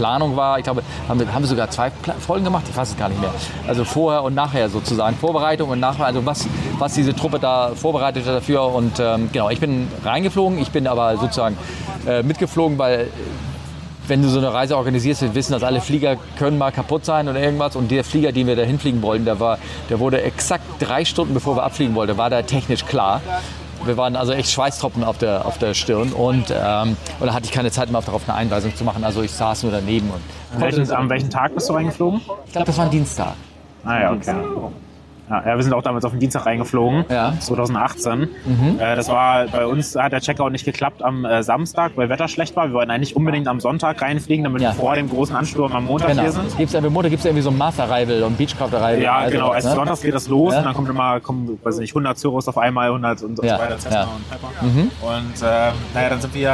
war. Ich glaube, haben wir, haben wir sogar zwei Folgen gemacht, ich weiß es gar nicht mehr. Also vorher und nachher sozusagen, Vorbereitung und nachher, also was, was diese Truppe da vorbereitet hat dafür. Und ähm, genau, ich bin reingeflogen, ich bin aber sozusagen äh, mitgeflogen, weil wenn du so eine Reise organisierst, wir wissen, dass alle Flieger können mal kaputt sein oder irgendwas. Und der Flieger, den wir da hinfliegen wollten, der, war, der wurde exakt drei Stunden, bevor wir abfliegen wollten, war da technisch klar. Wir waren also echt Schweißtropfen auf der, auf der Stirn. Und, ähm, und da hatte ich keine Zeit mehr, darauf eine Einweisung zu machen. Also ich saß nur daneben. Und welchen, an welchem Tag bist du reingeflogen? Ich glaube, das war ein Dienstag. Ah ja, okay. Ja, ja, wir sind auch damals auf den Dienstag reingeflogen, ja. zwanzig achtzehn. Mhm. Äh, das war, bei uns hat der Checkout nicht geklappt am äh, Samstag, weil Wetter schlecht war. Wir wollten eigentlich unbedingt am Sonntag reinfliegen, damit ja. wir vor dem großen Ansturm am Montag genau. hier sind. Gibt's, am Montag gibt es irgendwie so ein Master-Arrival und Beechcraft-Arrival. Ja, also genau. Was, also ne? Sonntags geht das los ja. und dann kommt immer, kommen, weiß nicht, hundert Zeros auf einmal, hundert und, und ja. so weiter, Cessna ja. und Pepper. Mhm. Und äh, naja, dann sind wir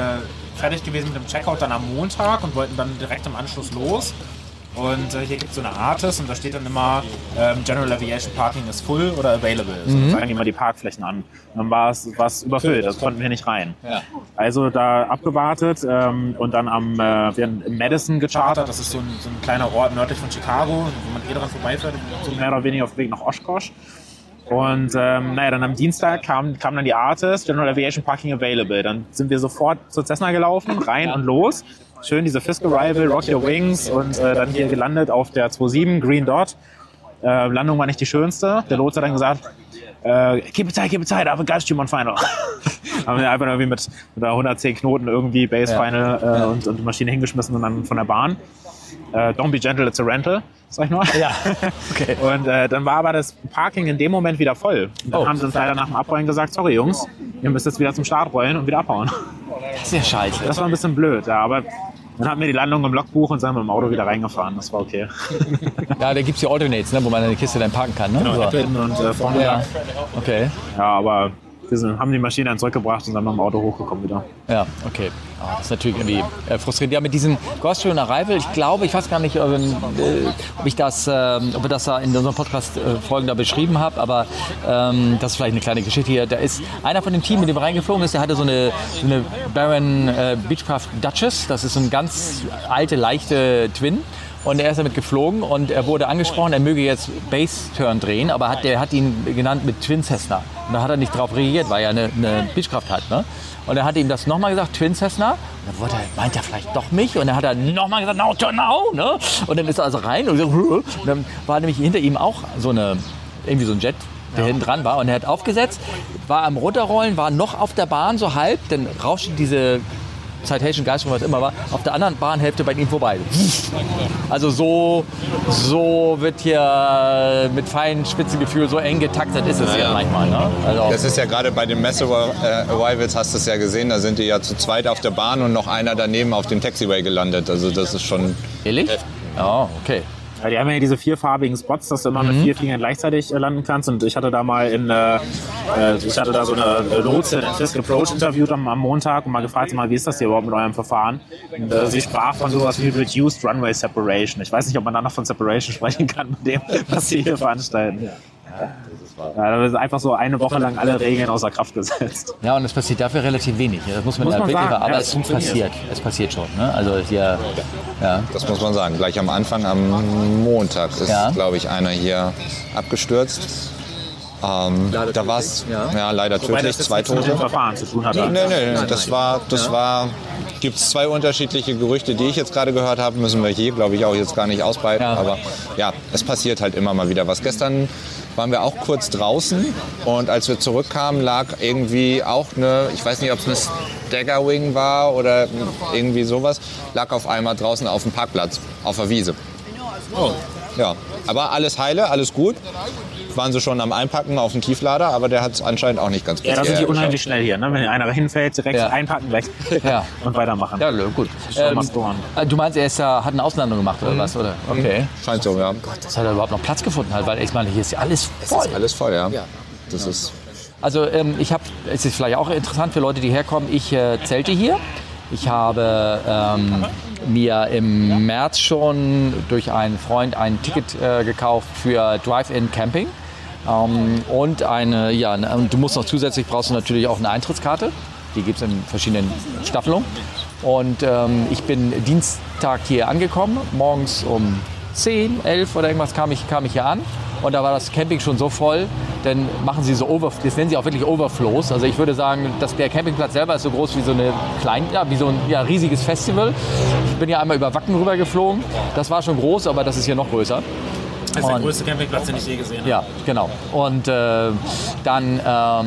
äh, fertig gewesen mit dem Checkout dann am Montag und wollten dann direkt im Anschluss los. Und äh, hier gibt es so eine Artis und da steht dann immer ähm, General Aviation Parking is full oder available. So, mhm. Dann zeigen die mal die Parkflächen an. Dann war es überfüllt, das konnten wir nicht rein. Ja. Also da abgewartet ähm, und dann am, äh, wir haben in Madison gechartert. Das ist so ein, so ein kleiner Ort nördlich von Chicago, wo man eh dran vorbeifährt, so mehr oder weniger auf dem Weg nach Oshkosh. Und ähm, naja, dann am Dienstag kam, kam dann die Artis, General Aviation Parking available. Dann sind wir sofort zur Cessna gelaufen, rein und los. Schön diese Fisk Arrival, Rock Your Wings und äh, dann hier gelandet auf der zwei sieben, Green Dot. Äh, Landung war nicht die schönste. Der Lotse hat dann gesagt, äh, keep it tight, keep it tight, I have a Gulfstream on final. Haben wir einfach irgendwie mit, mit hundertzehn Knoten irgendwie Base ja. Final äh, ja. und, und die Maschine hingeschmissen und dann von der Bahn. Äh, don't be gentle, it's a rental, sag ich nur. Ja, okay. Und äh, dann war aber das Parking in dem Moment wieder voll. Und dann oh. haben sie uns leider nach dem Abrollen gesagt, sorry Jungs, ihr müsst jetzt wieder zum Start rollen und wieder abhauen. Das ist ja scheiße. Das war ein bisschen blöd, ja, aber dann hatten wir die Landung im Logbuch und sind mit dem Auto wieder reingefahren. Das war okay. Ja, da gibt es die Alternates, ne, wo man eine Kiste dann parken kann. Ne? Genau, so. hinten und äh, vorne. Ja. Okay. Ja, aber wir sind, haben die Maschine dann zurückgebracht und dann mit dem Auto hochgekommen wieder. Ja, okay. Oh, das ist natürlich irgendwie äh, frustrierend. Ja, mit diesem Gulfstream Arrival, ich glaube, ich weiß gar nicht, ob, äh, ob ich das, äh, ob wir das da in unseren Podcast-Folgen da beschrieben habe, aber ähm, das ist vielleicht eine kleine Geschichte hier. Da ist einer von dem Team, mit dem wir reingeflogen ist, der hatte so eine, so eine Baron äh, Beechcraft Duchess. Das ist so eine ganz alte, leichte Twin. Und er ist damit geflogen und er wurde angesprochen, er möge jetzt Base-Turn drehen, aber hat, der hat ihn genannt mit Twin Cessna. Und da hat er nicht drauf reagiert, weil er eine, eine Beechcraft hat. Ne? Und er hat ihm das nochmal gesagt, Twin Cessna. Und dann wollte er, meint er vielleicht doch mich? Und dann hat er nochmal gesagt, no, turn now. Ne? Und dann ist er also rein und, so, und dann war nämlich hinter ihm auch so eine, irgendwie so ein Jet, der ja. hinten dran war. Und er hat aufgesetzt, war am Runterrollen, war noch auf der Bahn so halb, dann rauschte diese Citation Geist, was immer war, auf der anderen Bahnhälfte bei ihm vorbei. Also so, so wird hier mit feinem Spitzengefühl so eng getaktet ist es ja, ja manchmal. Ne? Also das ist ja gerade bei den Messe-Arrivals, hast du es ja gesehen, da sind die ja zu zweit auf der Bahn und noch einer daneben auf dem Taxiway gelandet. Also das ist schon... Ehrlich? Ja, okay. Ja, die haben ja diese vierfarbigen Spots, dass du immer mit mhm. vier Fliegern gleichzeitig äh, landen kannst. Und ich hatte da mal in, äh, ich hatte da so eine Lotse in Fisk Approach interviewt am, am Montag und mal gefragt, mal, wie ist das hier überhaupt mit eurem Verfahren? Und, äh, sie sprach von sowas wie Reduced Runway Separation. Ich weiß nicht, ob man da noch von Separation sprechen kann mit dem, was sie hier veranstalten. Ja, da ist einfach so eine Woche lang alle Regeln außer Kraft gesetzt. Ja, und es passiert dafür relativ wenig. Das muss man, muss ja man wirklich sagen. aber Ja, es passiert. Es passiert schon. Ne? Also hier, ja. Das muss man sagen. Gleich am Anfang, am Montag, ist, ja. glaube ich, einer hier abgestürzt. Ähm, da war es ja. ja, leider tödlich, zwei Tote. Mit dem Verfahren zu tun hat. Nee, nee, nee, das war, das ja. war, gibt es zwei unterschiedliche Gerüchte, die ich jetzt gerade gehört habe, müssen wir hier, glaube ich, auch jetzt gar nicht ausbreiten. Ja. Aber ja, es passiert halt immer mal wieder was. Gestern waren wir auch kurz draußen und als wir zurückkamen, lag irgendwie auch eine, ich weiß nicht, ob es eine Staggerwing war oder irgendwie sowas, lag auf einmal draußen auf dem Parkplatz, auf der Wiese. Oh. Ja, aber alles heile, alles gut. Waren sie schon am Einpacken auf dem Tieflader, aber der hat es anscheinend auch nicht ganz gut. Ja, da sind die unheimlich schnell hier. Ne? Wenn einer hinfällt, direkt ja. einpacken, weg ja. und weitermachen. Ja, gut. Ähm, du meinst, er ist, hat eine Auslandung gemacht oder mhm. was? Oder? Okay. Scheint so, ja. Gott, das hat er überhaupt noch Platz gefunden, halt, weil ich meine, hier ist ja alles voll. Es ist alles voll, ja. ja. Das ja. ist also ähm, ich habe, es ist vielleicht auch interessant für Leute, die herkommen, ich äh, zelte hier. Ich habe ähm, mir im März schon durch einen Freund ein Ticket äh, gekauft für Drive-In Camping. Ähm, und eine, ja, und du musst noch zusätzlich, brauchst du natürlich auch eine Eintrittskarte. Die gibt es in verschiedenen Staffelungen. Und ähm, ich bin Dienstag hier angekommen, morgens um zehn, elf oder irgendwas kam ich, kam ich hier an. Und da war das Camping schon so voll, dann machen sie so Overflows, das nennen sie auch wirklich Overflows. Also ich würde sagen, dass der Campingplatz selber ist so groß wie so eine klein, ja, wie so ein ja, riesiges Festival. Ich bin ja einmal über Wacken rüber geflogen. Das war schon groß, aber das ist hier noch größer. Das ist der größte Campingplatz, den ich je gesehen habe. Ja, genau. Und äh, dann ähm,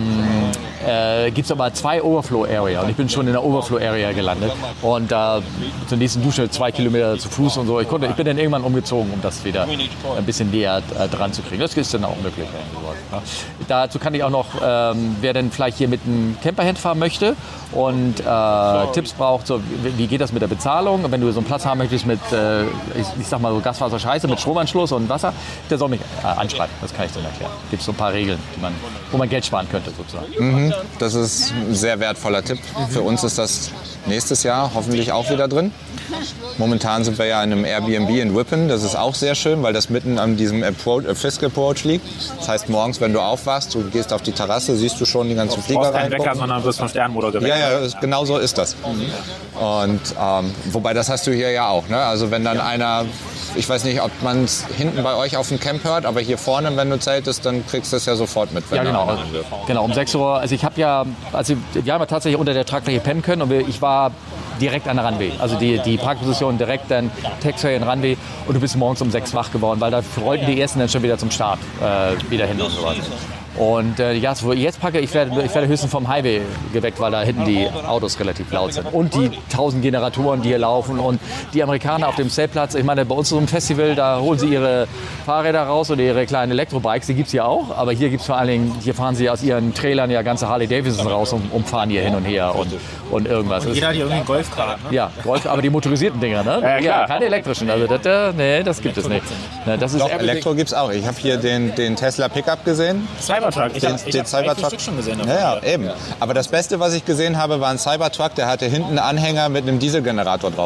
äh, gibt es aber zwei Overflow-Area. Und ich bin schon in der Overflow-Area gelandet. Und da äh, zur nächsten Dusche zwei Kilometer zu Fuß und so. Ich, konnte, ich bin dann irgendwann umgezogen, um das wieder ein bisschen näher äh, dran zu kriegen. Das ist dann auch möglich. Ja. Dazu kann ich auch noch, ähm, wer denn vielleicht hier mit einem Camper hinfahren möchte und äh, Tipps braucht, so, wie, wie geht das mit der Bezahlung? Wenn du so einen Platz haben möchtest mit, äh, ich, ich sag mal so Gaswasser-Scheiße, mit Stromanschluss und Wasser, der soll mich äh, anschreiben. Das kann ich dann erklären. Gibt es so ein paar Regeln, die man, wo man Geld sparen könnte sozusagen. Mhm, das ist ein sehr wertvoller Tipp. Für uns ist das nächstes Jahr hoffentlich auch wieder drin. Momentan sind wir ja in einem Airbnb in Whippen. Das ist auch sehr schön, weil das mitten an diesem Approach, äh, Fisk Approach liegt. Das heißt, morgens, wenn du aufwachst, du gehst auf die Terrasse, siehst du schon die ganzen Flieger rein. Du brauchst keinen Wecker, sondern wirst vom Sternmotor geweckt. Ja, ja, das, genau so ist das. Mhm. Und ähm, wobei, das hast du hier ja auch. Ne? Also wenn dann ja. einer, ich weiß nicht, ob man es hinten bei euch auf dem Camp hört, aber hier vorne, wenn du zeltest, dann kriegst du es ja sofort mit. Wenn ja, genau. Genau, um sechs Uhr. Also ich habe ja, also wir haben ja tatsächlich unter der Tragfläche pennen können und wir, ich war direkt an der Runway. Also die, die Parkposition direkt dann Taxiway und Runway und du bist morgens um sechs wach geworden, weil da rollten die ersten dann schon wieder zum Start äh, wieder hin und so weiter. Und äh, ja, wo ich jetzt packe, ich werde, ich werde höchstens vom Highway geweckt, weil da hinten die Autos relativ laut sind. Und die tausend Generatoren, die hier laufen. Und die Amerikaner auf dem Zeltplatz, ich meine, bei uns so einem Festival, da holen sie ihre Fahrräder raus oder ihre kleinen Elektrobikes, die gibt es hier auch. Aber hier gibt es vor allen Dingen, hier fahren sie aus ihren Trailern ja ganze Harley-Davidson raus und, und fahren hier hin und her und, und irgendwas. Und jeder hat hier irgendwie einen Golfkart, ne? Ja, Golf, aber die motorisierten Dinger, ne? Ja, ja, keine elektrischen. Also das, äh, nee, das gibt es nicht. Ne, das ist Doch, Elektro gibt es auch. Ich habe hier den, den Tesla Pickup gesehen. Cybertruck. Ich Den, habe den hab Cybertruck Stück schon gesehen. Ja, ja, eben. Aber das Beste, was ich gesehen habe, war ein Cybertruck, der hatte hinten einen Anhänger mit einem Dieselgenerator drauf.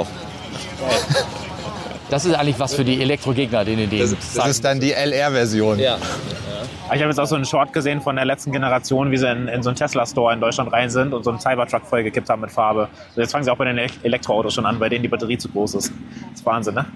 Das ist eigentlich was für die Elektrogegner, den den Das, das ist dann die L R-Version. Ja. Ich habe jetzt auch so einen Short gesehen von der letzten Generation, wie sie in, in so einen Tesla-Store in Deutschland rein sind und so einen Cybertruck vollgekippt haben mit Farbe. Also jetzt fangen sie auch bei den Elektroautos schon an, bei denen die Batterie zu groß ist. Das ist Wahnsinn, ne?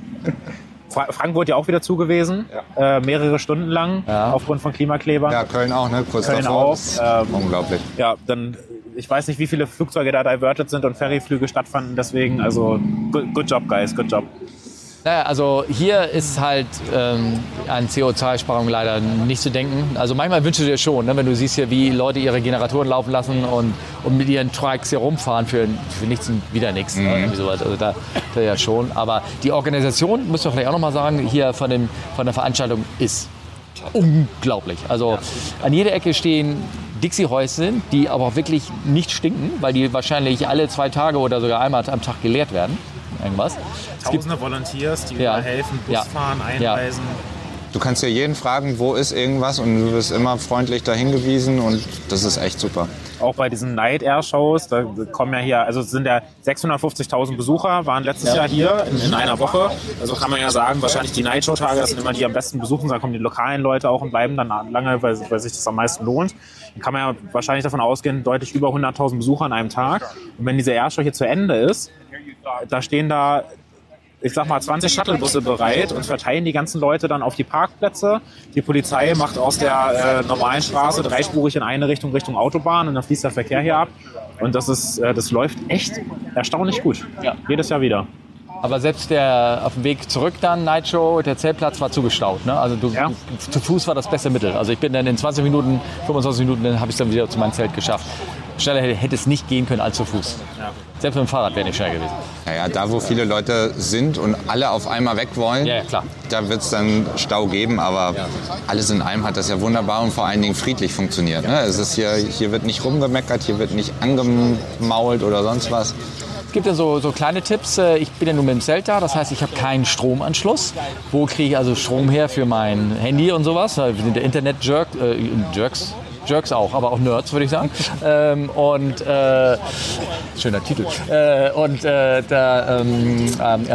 Frank wurde ja auch wieder zu gewesen, ja. äh, mehrere Stunden lang, ja. aufgrund von Klimakleber. Ja, Köln auch, ne? Kurz Köln davor. auch. Ähm, unglaublich. Ja, dann, ich weiß nicht, wie viele Flugzeuge da diverted sind und Ferryflüge stattfanden, deswegen, also, good, good job, guys, good job. Naja, also hier ist halt ähm, an C O zwei Einsparung leider nicht zu denken. Also manchmal wünschst du dir schon, ne, wenn du siehst hier, wie Leute ihre Generatoren laufen lassen und, und mit ihren Trikes hier rumfahren für, für nichts und wieder nichts. Mhm. Ne, irgendwie sowas. Also da, da ja schon. Aber die Organisation, müssen wir vielleicht auch noch mal sagen, hier von, dem, von der Veranstaltung ist unglaublich. Also ja. An jeder Ecke stehen Dixie-Häuschen, die aber auch wirklich nicht stinken, weil die wahrscheinlich alle zwei Tage oder sogar einmal am Tag geleert werden. Irgendwas. Tausende Volunteers, die ja. helfen, Bus ja. fahren, einreisen. Ja. Du kannst ja jeden fragen, wo ist irgendwas und du wirst immer freundlich dahin gewiesen und das ist echt super. Auch bei diesen Night Air Shows, da kommen ja hier, also es sind ja sechshundertfünfzigtausend Besucher, waren letztes ja. Jahr hier in, in einer Woche. Also kann man ja sagen, wahrscheinlich die Night Show Tage, das sind immer die am besten besuchen, da kommen die lokalen Leute auch und bleiben dann lange, weil, weil sich das am meisten lohnt. Dann kann man ja wahrscheinlich davon ausgehen, deutlich über hunderttausend Besucher an einem Tag. Und wenn diese Air Show hier zu Ende ist, da stehen da, ich sag mal, zwanzig Shuttlebusse bereit und verteilen die ganzen Leute dann auf die Parkplätze. Die Polizei macht aus der äh, normalen Straße dreispurig in eine Richtung, Richtung Autobahn und dann fließt der Verkehr hier ab. Und das ist, äh, das läuft echt erstaunlich gut. Ja. Jedes Jahr wieder. Aber selbst der auf dem Weg zurück dann, Night Show, der Zeltplatz war zugestaut. Ne? Also du, ja. zu Fuß war das beste Mittel. Also ich bin dann in zwanzig Minuten, fünfundzwanzig Minuten, dann habe ich es dann wieder zu meinem Zelt geschafft. Schneller hätte es nicht gehen können als zu Fuß. Ja. Selbst mit dem Fahrrad wäre nicht schnell gewesen. Naja, da wo viele Leute sind und alle auf einmal weg wollen, ja, ja, klar. da wird es dann Stau geben. Aber ja. alles in einem hat das ja wunderbar und vor allen Dingen friedlich funktioniert. Ja. Ne? Es ist hier, hier wird nicht rumgemeckert, hier wird nicht angemault oder sonst was. Es gibt ja so, so kleine Tipps. Ich bin ja nur mit dem Zelt da, das heißt, ich habe keinen Stromanschluss. Wo kriege ich also Strom her für mein Handy und sowas? Wir sind der Internet-Jerk, äh, Jerks. Jerks auch, aber auch Nerds, würde ich sagen. ähm, und äh, schöner Titel. Äh, und äh, da, ähm, ähm,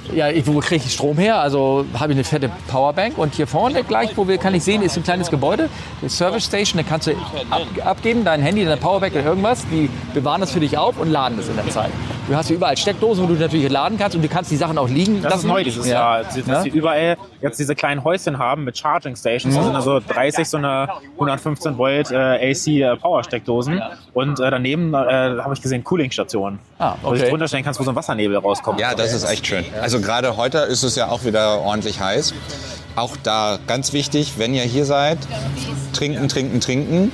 Ja, ich, wo kriege ich Strom her? Also habe ich eine fette Powerbank und hier vorne gleich, wo wir, kann ich sehen, ist ein kleines Gebäude, die Service Station, da kannst du ab, abgeben, dein Handy, deine Powerbank oder irgendwas, die bewahren das für dich auf und laden das in der Zeit. Du hast hier überall Steckdosen, wo du natürlich laden kannst und du kannst die Sachen auch liegen Das lassen. ist neu dieses ja. Jahr, dass ja? sie überall jetzt diese kleinen Häuschen haben mit Charging Stations. Mhm. Das sind also dreißig so eine hundertfünfzehn Volt äh, A C äh, Power Steckdosen und äh, daneben äh, habe ich gesehen Cooling-Stationen, Ah, wo du dich okay. drunter stellen kannst, wo so ein Wassernebel rauskommt. Ja, das ist echt schön. Also gerade heute ist es ja auch wieder ordentlich heiß. Auch da ganz wichtig, wenn ihr hier seid, trinken, trinken, trinken.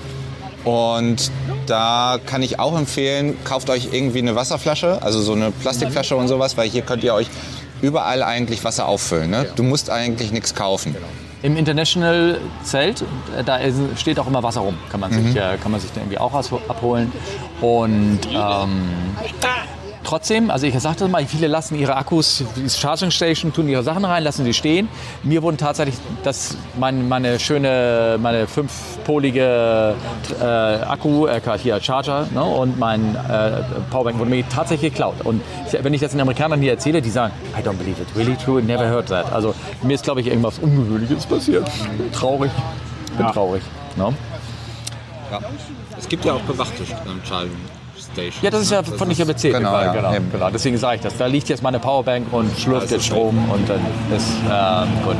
Und da kann ich auch empfehlen, kauft euch irgendwie eine Wasserflasche, also so eine Plastikflasche und sowas, weil hier könnt ihr euch überall eigentlich Wasser auffüllen. Ne? Du musst eigentlich nichts kaufen. Im International Zelt, da ist, steht auch immer Wasser rum, kann man sich, Mhm. äh, kann man sich da irgendwie auch aus- abholen. Und ähm, trotzdem, also ich sagte mal, viele lassen ihre Akkus, die Charging Station, tun ihre Sachen rein, lassen sie stehen. Mir wurden tatsächlich das, mein, meine schöne, meine fünfpolige äh, Akku, äh, hier Charger, ne, und mein äh, Powerbank wurde mir tatsächlich geklaut. Und ich, wenn ich das den Amerikanern hier erzähle, die sagen, I don't believe it, really true, never heard that. Also mir ist, glaube ich, irgendwas Ungewöhnliches passiert. Traurig, bin Ja. traurig. Ne? Ja. Es gibt ja auch bewachte Charging Stations. Ja, das ist ja von ich ja erzählt. Genau, gerade, ja, genau, eben. genau. Deswegen sage ich das. Da liegt jetzt meine Powerbank und schlürft jetzt Strom und dann ist ähm, gut.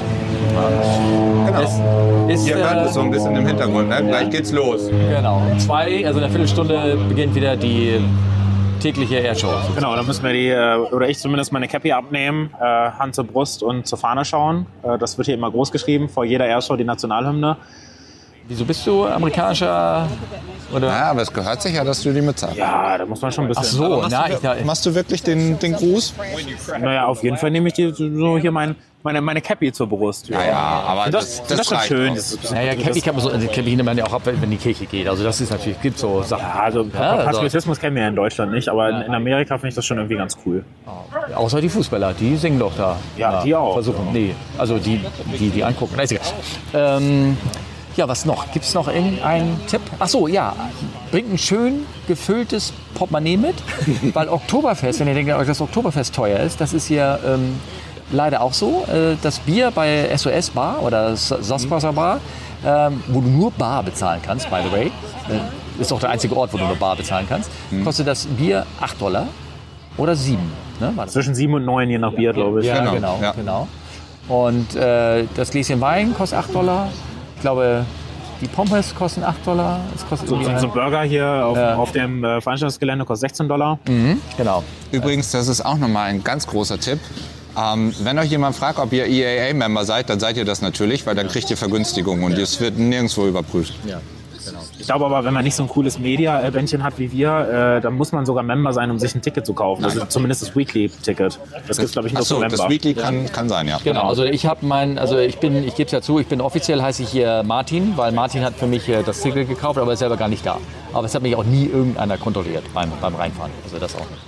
Genau. Es ist, Ihr hört äh, es so ein bisschen im Hintergrund, ne? Gleich geht's los. genau. Um zwei, also in einer Viertelstunde beginnt wieder die tägliche Airshow. Genau, dann müssen wir die, äh, oder ich zumindest meine Cappy abnehmen, äh, Hand zur Brust und zur Fahne schauen. Äh, das wird hier immer groß geschrieben, vor jeder Airshow die Nationalhymne. Wieso bist du amerikanischer oder? Ja, aber es gehört sich ja, dass du die Mütze hast. Ja, da muss man schon ein bisschen... Ach so, na, ich, da, Machst du wirklich den, den Gruß? Naja, auf jeden Fall nehme ich die, so hier mein, meine, meine Cappy zur Brust. Ja, ja, aber Und das, das, das, das, ist reicht schön. auch. Das ist, naja, Cappy kann man so, also Cappy nimmt man ja auch ab, wenn die Kirche geht. Also das ist natürlich, gibt so Sachen. ja, also Ja, also- Patriotismus kennen wir ja in Deutschland nicht, aber in, in Amerika finde ich das schon irgendwie ganz cool. Außer die Fußballer, die singen doch da. Ja, die auch. Versuchen, nee, also die, die, die angucken. Na, ist egal. Ähm, ja, was noch? Gibt es noch irgendeinen Tipp? Ach so, ja. Bringt ein schön gefülltes Portemonnaie mit, weil Oktoberfest, wenn ihr denkt, dass das Oktoberfest teuer ist, das ist hier ähm, leider auch so. Äh, das Bier bei S O S Bar oder Sasquasser Bar, ähm, wo du nur Bar bezahlen kannst, by the way, äh, ist auch der einzige Ort, wo du nur Bar bezahlen kannst, kostet das Bier acht Dollar oder sieben. Ne? War das? Zwischen sieben und neun, je nach Bier, glaube ich. Ja, Genau, genau, ja. genau. Und äh, das Gläschen Wein kostet acht Dollar. Ich glaube, die Pommes kosten acht Dollar. Es kostet So, irgendwie so, so ein Burger hier auf, Ja. auf dem äh, Veranstaltungsgelände kostet sechzehn Dollar. ein, genau. Übrigens, das ist auch nochmal ein ganz großer Tipp. Ähm, wenn euch jemand fragt, ob ihr E A A-Member seid, dann seid ihr das natürlich, weil dann kriegt ihr Vergünstigungen und das wird nirgendwo überprüft. Ich glaube aber, wenn man nicht so ein cooles Media-Bändchen hat wie wir, äh, dann muss man sogar Member sein, um sich ein Ticket zu kaufen. Also zumindest das Weekly-Ticket. Das gibt es, glaube ich, nur für Achso, Member. das Weekly kann, kann sein, ja. Genau, also ich habe mein, also ich bin, ich gebe es ja zu, ich bin offiziell heiße ich hier Martin, weil Martin hat für mich äh, das Ticket gekauft, aber ist selber gar nicht da. Aber es hat mich auch nie irgendeiner kontrolliert beim, beim Reinfahren. Also das auch nicht.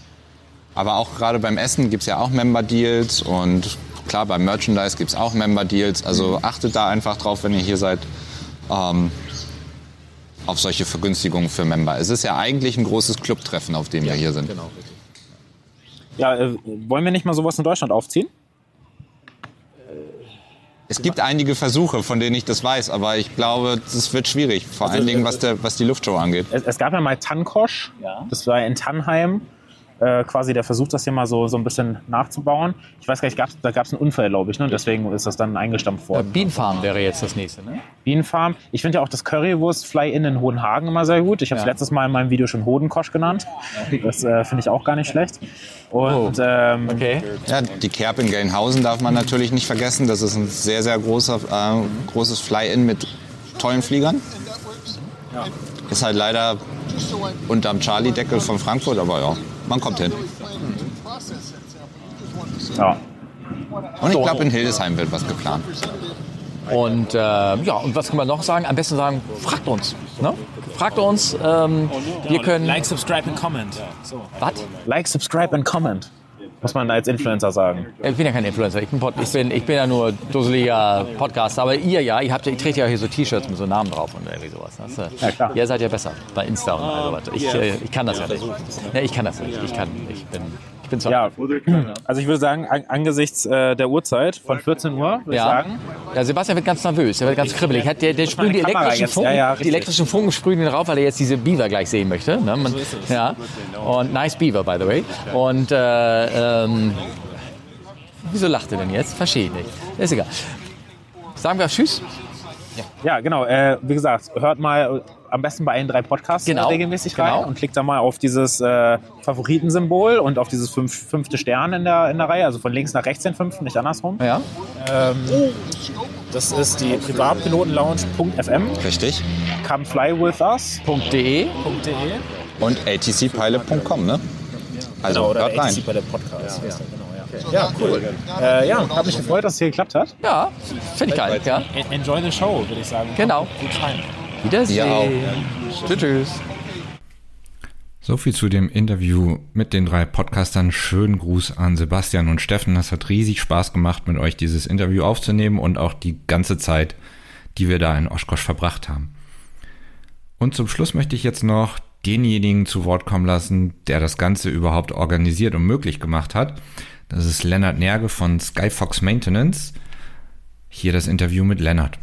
Aber auch gerade beim Essen gibt es ja auch Member-Deals und klar, beim Merchandise gibt es auch Member-Deals. Also achtet da einfach drauf, wenn ihr hier seid, ähm, auf solche Vergünstigungen für Member. Es ist ja eigentlich ein großes Clubtreffen, auf dem wir hier sind. Ja, äh, wollen wir nicht mal sowas in Deutschland aufziehen? Es gibt einige Versuche, von denen ich das weiß, aber ich glaube, das wird schwierig. Vor allen Dingen, was, der, was die Luftshow angeht. Es, es gab ja mal Tankosch, das war in Tannheim. Äh, quasi der Versuch, das hier mal so, so ein bisschen nachzubauen. Ich weiß gar nicht, gab's, da gab es einen Unfall, glaube ich, ne? Deswegen ist das dann eingestampft Äh, worden. Bienenfarm wäre jetzt das nächste, ne? Bienenfarm. Ich finde ja auch das Currywurst Fly-In in Hodenhagen immer sehr gut. Ich habe es Ja. letztes Mal in meinem Video schon Hodenkosch genannt. Das äh, finde ich auch gar nicht schlecht. Und ähm, Okay. Ja, die Kerb in Gelnhausen darf man natürlich nicht vergessen. Das ist ein sehr, sehr großer, äh, großes Fly-In mit tollen Fliegern. Ist halt leider unterm Charlie-Deckel von Frankfurt, aber ja, man kommt hin. ja. Und ich glaube, in Hildesheim wird was geplant. Und äh, ja, und was kann man noch sagen? Am besten sagen, fragt uns. Ne? Fragt uns. Ähm, wir können. Like, subscribe and comment. Was? Like, subscribe and comment. Muss man als Influencer sagen. Ich bin ja kein Influencer, ich bin, Pod, ich bin, ich bin ja nur dusseliger Podcaster, aber ihr ja, ihr, habt, ihr trägt ja hier so T-Shirts mit so Namen drauf und irgendwie sowas. Das, äh, Ja, klar. Ihr seid ja besser bei Insta und all sowas. Ich, äh, ich kann das ja nicht. Ja, ich kann das nicht. Ich, kann, ich bin Ich bin so. Ja, also ich würde sagen, an, angesichts äh, der Uhrzeit von vierzehn Uhr, würde ja. ich sagen. Ja, Sebastian wird ganz nervös, er wird ganz kribbelig. Hat der, der sprüht die elektrischen jetzt. Funken, Ja, ja, die elektrischen Funken sprühen ihn rauf, weil er jetzt diese Beaver gleich sehen möchte. Ne? Man, So ist es. Ja. Und nice Beaver, by the way. Und äh, ähm, wieso lacht er denn jetzt? Verstehe ich nicht. Ist egal. Sagen wir Tschüss. Ja, genau. Äh, wie gesagt, hört mal am besten bei allen drei Podcasts Genau, regelmäßig rein genau. und klickt da mal auf dieses äh, Favoritensymbol und auf dieses fünf, fünfte Stern in der, in der Reihe, also von links nach rechts den fünften, nicht andersrum. Ja. Ähm, das ist die Privatpilotenlounge Punkt f m. Richtig. Come fly with us. .de. Und a t c pilot punkt com, ne? Also Genau, oder hört der rein. A T C bei der Podcast. Ja, genau, ja. Ja, cool. Äh, ja, hat mich gefreut, dass es hier geklappt hat. Ja, finde ich geil. Ja. En- Enjoy the show, würde ich sagen. Genau. Gut rein. Wiedersehen. Ja, auch. Tschüss, tschüss. So viel zu dem Interview mit den drei Podcastern. Schönen Gruß an Sebastian und Steffen. Das hat riesig Spaß gemacht, mit euch dieses Interview aufzunehmen und auch die ganze Zeit, die wir da in Oshkosh verbracht haben. Und zum Schluss möchte ich jetzt noch denjenigen zu Wort kommen lassen, der das Ganze überhaupt organisiert und möglich gemacht hat. Das ist Lennart Nerge von Skyfox Maintenance. Hier das Interview mit Lennart.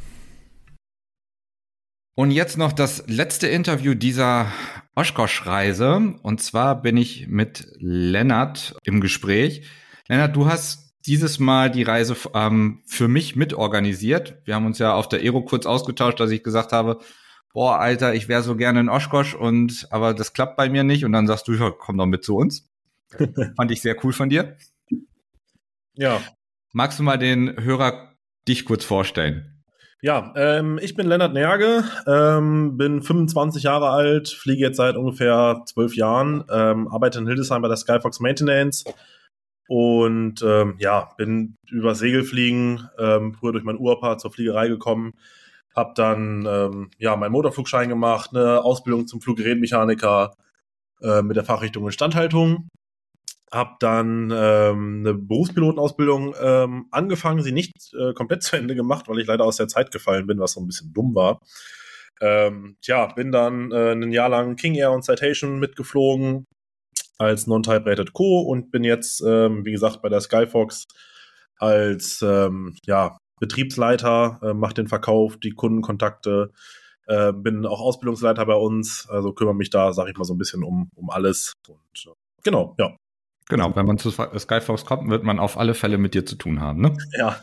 Und jetzt noch das letzte Interview dieser Oshkosh-Reise. Und zwar bin ich mit Lennart im Gespräch. Lennart, du hast dieses Mal die Reise ähm, für mich mitorganisiert. Wir haben uns ja auf der Aero kurz ausgetauscht, dass ich gesagt habe, boah, Alter, ich wäre so gerne in Oshkosh, und aber das klappt bei mir nicht. Und dann sagst du, ja, komm doch mit zu uns. Fand ich sehr cool von dir. Ja, Magst du mal den Hörer dich kurz vorstellen? ja ähm, ich bin Lennart Nerge, ähm, bin fünfundzwanzig Jahre alt, fliege jetzt seit ungefähr zwölf Jahren, ähm, arbeite in Hildesheim bei der Skyfox Maintenance und ähm, ja, bin über Segelfliegen ähm, früher durch meinen Uropa zur Fliegerei gekommen, habe dann ähm, ja meinen Motorflugschein gemacht, eine Ausbildung zum Fluggerätmechaniker äh, mit der Fachrichtung Instandhaltung. Hab dann ähm, eine Berufspilotenausbildung ähm, angefangen, sie nicht äh, komplett zu Ende gemacht, weil ich leider aus der Zeit gefallen bin, was so ein bisschen dumm war. Ähm, tja, bin dann äh, ein Jahr lang King Air und Citation mitgeflogen als Non-Type-Rated Co. und bin jetzt, ähm, wie gesagt, bei der Skyfox als ähm, ja, Betriebsleiter, äh, mache den Verkauf, die Kundenkontakte, äh, bin auch Ausbildungsleiter bei uns, also kümmere mich da, sag ich mal, so ein bisschen um, um alles. Und äh, genau, ja. Genau, wenn man zu Skyfox kommt, wird man auf alle Fälle mit dir zu tun haben, ne? Ja.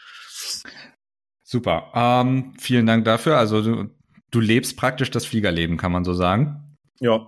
Super. Ähm, vielen Dank dafür. Also du, du lebst praktisch das Fliegerleben, kann man so sagen. Ja.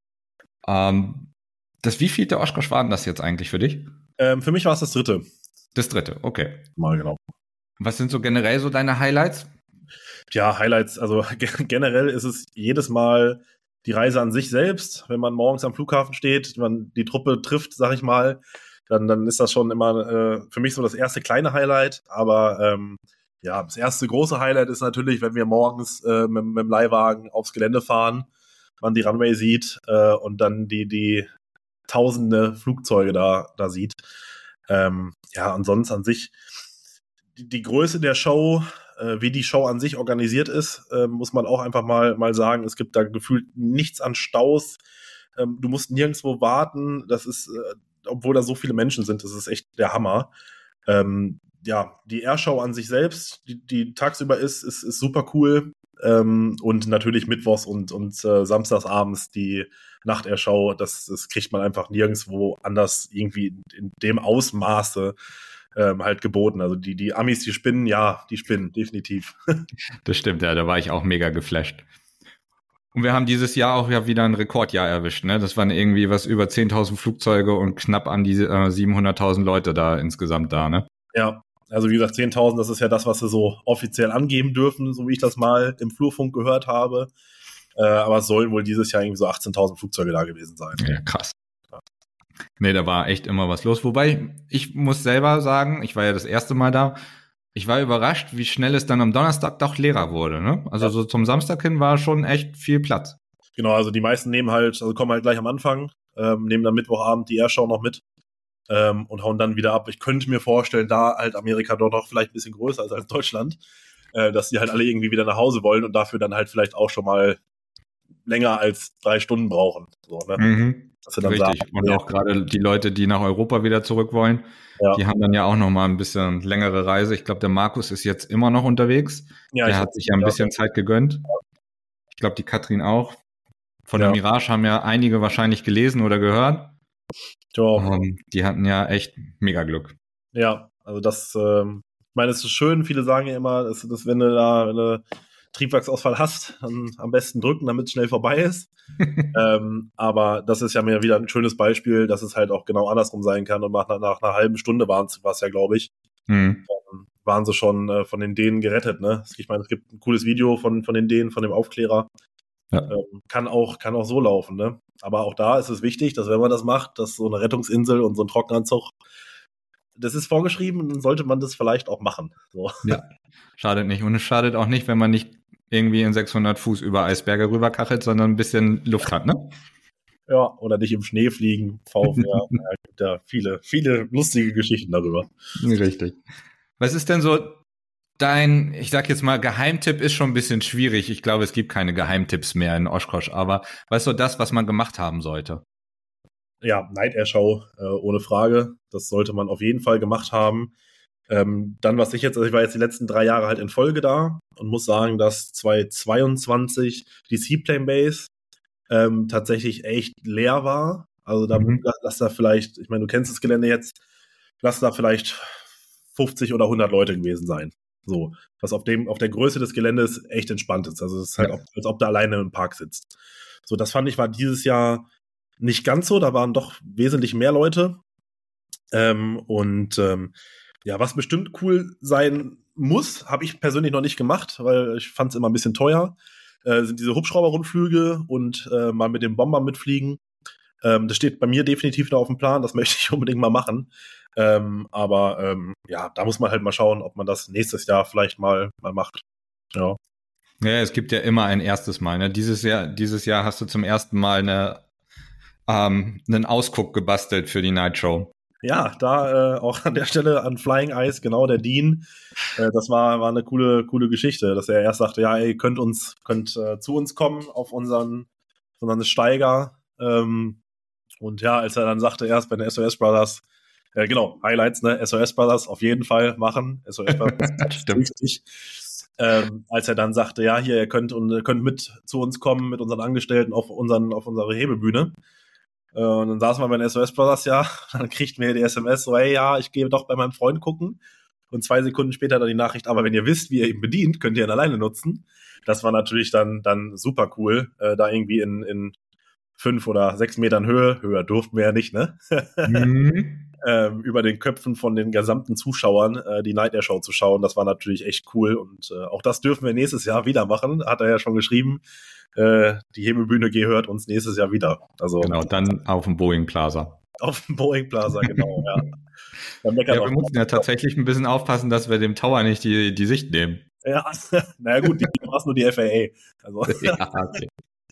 Ähm, das wievielte Oshkosh war denn das jetzt eigentlich für dich? Ähm, für mich war es das dritte. Das dritte, okay. Mal genau. Was sind so generell so deine Highlights? Ja, Highlights, also generell ist es jedes Mal die Reise an sich selbst. Wenn man morgens am Flughafen steht, man die Truppe trifft, sag ich mal, dann, dann ist das schon immer äh, für mich so das erste kleine Highlight. Aber ähm, ja, das erste große Highlight ist natürlich, wenn wir morgens äh, mit, mit dem Leihwagen aufs Gelände fahren, man die Runway sieht äh, und dann die, die tausende Flugzeuge da, da sieht. Ähm, ja, und sonst an sich die, die Größe der Show, wie die Show an sich organisiert ist, äh, muss man auch einfach mal, mal sagen, es gibt da gefühlt nichts an Staus. Ähm, du musst nirgendwo warten. Das ist, äh, obwohl da so viele Menschen sind, das ist echt der Hammer. Ähm, ja, die Airshow an sich selbst, die, die tagsüber ist, ist, ist super cool. Ähm, und natürlich mittwochs und, und äh, samstagsabends die Nacht-Airshow, das, das kriegt man einfach nirgendwo anders irgendwie in dem Ausmaße Ähm, halt geboten. Also die, die Amis, die spinnen, ja, die spinnen, definitiv. Das stimmt, ja, da war ich auch mega geflasht. Und wir haben dieses Jahr auch ja wieder ein Rekordjahr erwischt, ne? Das waren irgendwie was über zehntausend Flugzeuge und knapp an die äh, siebenhunderttausend Leute da insgesamt da, ne? Ja, also wie gesagt, zehntausend, das ist ja das, was sie so offiziell angeben dürfen, so wie ich das mal im Flurfunk gehört habe. Äh, aber es sollen wohl dieses Jahr irgendwie so achtzehntausend Flugzeuge da gewesen sein. Ja, krass. Nee, da war echt immer was los. Wobei, ich muss selber sagen, ich war ja das erste Mal da, ich war überrascht, wie schnell es dann am Donnerstag doch leerer wurde, ne? Also so zum Samstag hin war schon echt viel Platz. Genau, also die meisten nehmen halt, also kommen halt gleich am Anfang, ähm, nehmen dann Mittwochabend die Airshow noch mit ähm, und hauen dann wieder ab. Ich könnte mir vorstellen, da halt Amerika doch noch vielleicht ein bisschen größer ist als Deutschland, äh, dass die halt alle irgendwie wieder nach Hause wollen und dafür dann halt vielleicht auch schon mal länger als drei Stunden brauchen. So, ne? Mhm. Dass wir dann Richtig. sagen, Und ja, auch gerade die Leute, die nach Europa wieder zurück wollen, Ja. die haben dann ja auch noch mal ein bisschen längere Reise. Ich glaube, der Markus ist jetzt immer noch unterwegs. Ja, der ich- hat sich ja ein ja. bisschen Zeit gegönnt. Ich glaube, die Katrin auch. Von Ja. der Mirage haben ja einige wahrscheinlich gelesen oder gehört. ja, Ähm, die hatten ja echt mega Glück. ja, also das, ähm, ich meine, es ist schön, viele sagen ja immer, dass, dass wenn du da wenn du Triebwerksausfall hast, dann am besten drücken, damit es schnell vorbei ist. ähm, aber das ist ja mir wieder ein schönes Beispiel, dass es halt auch genau andersrum sein kann. Und nach, nach einer halben Stunde war es ja, glaube ich, Hm. ähm, waren sie schon äh, von den Dänen gerettet. Ne? Ich meine, es gibt ein cooles Video von, von den Dänen, von dem Aufklärer. Ja. Ähm, kann auch, kann auch so laufen. Ne? Aber auch da ist es wichtig, dass wenn man das macht, dass so eine Rettungsinsel und so ein Trockenanzug, das ist vorgeschrieben, dann sollte man das vielleicht auch machen. So. Ja, schadet nicht. Und es schadet auch nicht, wenn man nicht irgendwie in sechshundert Fuß über Eisberge rüberkachelt, sondern ein bisschen Luft hat, ne? Ja, oder nicht im Schnee fliegen, VfR. Ja, gibt ja viele, viele lustige Geschichten darüber. Richtig. Was ist denn so dein, ich sag jetzt mal, Geheimtipp ist schon ein bisschen schwierig. Ich glaube, es gibt keine Geheimtipps mehr in Oshkosh, aber was ist so das, was man gemacht haben sollte? Ja, Night Air Show, äh, ohne Frage. Das sollte man auf jeden Fall gemacht haben. Ähm, dann, was ich jetzt, also ich war jetzt die letzten drei Jahre halt in Folge da und muss sagen, dass zweitausendzweiundzwanzig die Seaplane Base ähm, tatsächlich echt leer war. Also da Mhm. lass, lass da vielleicht, ich meine, du kennst das Gelände jetzt, lass da vielleicht fünfzig oder hundert Leute gewesen sein. So, was auf dem, auf der Größe des Geländes echt entspannt ist. Also es ist halt, Ja. ob, als ob du alleine im Park sitzt. So, das fand ich war dieses Jahr nicht ganz so. Da waren doch wesentlich mehr Leute. Ähm, und ähm, ja, was bestimmt cool sein muss, habe ich persönlich noch nicht gemacht, weil ich fand es immer ein bisschen teuer, äh, sind diese Hubschrauber-Rundflüge und äh, mal mit dem Bomber mitfliegen. Ähm, das steht bei mir definitiv noch auf dem Plan, das möchte ich unbedingt mal machen. Ähm, aber ähm, ja, da muss man halt mal schauen, ob man das nächstes Jahr vielleicht mal, mal macht. Ja. Ja, es gibt ja immer ein erstes Mal. Ne? Dieses Jahr, dieses Jahr hast du zum ersten Mal eine, ähm, einen Ausguck gebastelt für die Night Show. Ja, da äh, auch an der Stelle an Flying Ice, genau, der Dean, äh, das war, war eine coole, coole Geschichte, dass er erst sagte, ja, ey, könnt uns, könnt äh, zu uns kommen auf unseren, unseren Steiger. Ähm, und ja, als er dann sagte, erst bei den S O S Brothers, äh, genau, Highlights, ne, S O S Brothers auf jeden Fall machen. S O S Brothers ist Stimmt. wichtig. Ähm, als er dann sagte, ja, hier, ihr könnt, und, könnt mit zu uns kommen, mit unseren Angestellten auf unseren, auf unsere Hebebühne. Äh, und dann saßen wir bei den S O S Brothers, ja, dann kriegten wir die S M S so, hey, ja, ich gehe doch bei meinem Freund gucken. Und zwei Sekunden später dann die Nachricht, aber wenn ihr wisst, wie ihr ihn bedient, könnt ihr ihn alleine nutzen. Das war natürlich dann, dann super cool, äh, da irgendwie in, in fünf oder sechs Metern Höhe, höher durften wir ja nicht, ne? Mhm. ähm, über den Köpfen von den gesamten Zuschauern äh, die Night Air Show zu schauen. Das war natürlich echt cool und äh, auch das dürfen wir nächstes Jahr wieder machen, hat er ja schon geschrieben. Äh, die Hebebühne gehört uns nächstes Jahr wieder. Also Genau, dann auf dem Boeing Plaza. auf dem Boeing Plaza, genau, ja. Dann meckert Ja, auch- wir mussten ja tatsächlich ein bisschen aufpassen, dass wir dem Tower nicht die, die Sicht nehmen. Ja, naja gut, die war es nur die F A A. Also, Ja, okay.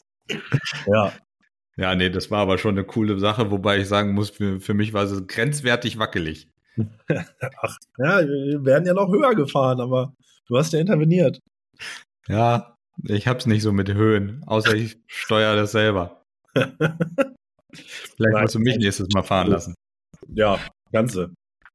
ja. Ja, nee, das war aber schon eine coole Sache, wobei ich sagen muss, für, für mich war es grenzwertig wackelig. Ach, ja, wir werden ja noch höher gefahren, aber du hast ja interveniert. Ja, ich hab's nicht so mit Höhen, außer ich steuere das selber. Vielleicht Nein. musst du mich nächstes Mal fahren lassen. Ja, ganze.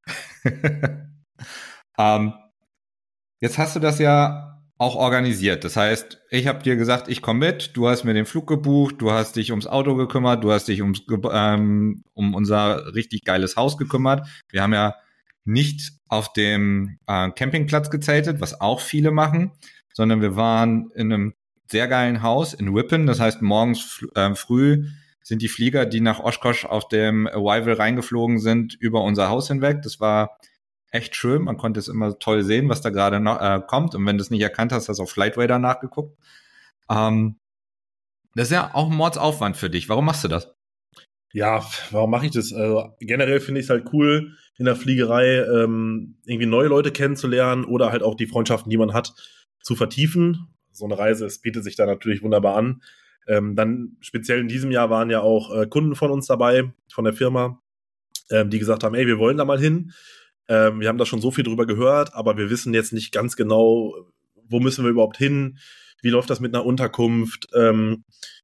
ähm, jetzt hast du das ja auch organisiert. Das heißt, ich habe dir gesagt, ich komme mit, du hast mir den Flug gebucht, du hast dich ums Auto gekümmert, du hast dich ums, Ge- ähm, um unser richtig geiles Haus gekümmert. Wir haben ja nicht auf dem äh, Campingplatz gezeltet, was auch viele machen, sondern wir waren in einem sehr geilen Haus in Whippen. Das heißt, morgens fl- äh, früh sind die Flieger, die nach Oshkosh auf dem Arrival reingeflogen sind, über unser Haus hinweg. Das war echt schön. Man konnte es immer toll sehen, was da gerade noch äh, kommt. Und wenn du es nicht erkannt hast, hast du auf Flightradar nachgeguckt. Ähm, das ist ja auch ein Mordsaufwand für dich. Warum machst du das? Ja, warum mache ich das? Also, generell finde ich es halt cool, in der Fliegerei ähm, irgendwie neue Leute kennenzulernen oder halt auch die Freundschaften, die man hat, zu vertiefen. So eine Reise, es bietet sich da natürlich wunderbar an. Ähm, dann speziell in diesem Jahr waren ja auch äh, Kunden von uns dabei, von der Firma, ähm, die gesagt haben, ey, wir wollen da mal hin. Ähm, wir haben da schon so viel drüber gehört, aber wir wissen jetzt nicht ganz genau, wo müssen wir überhaupt hin, wie läuft das mit einer Unterkunft, ähm,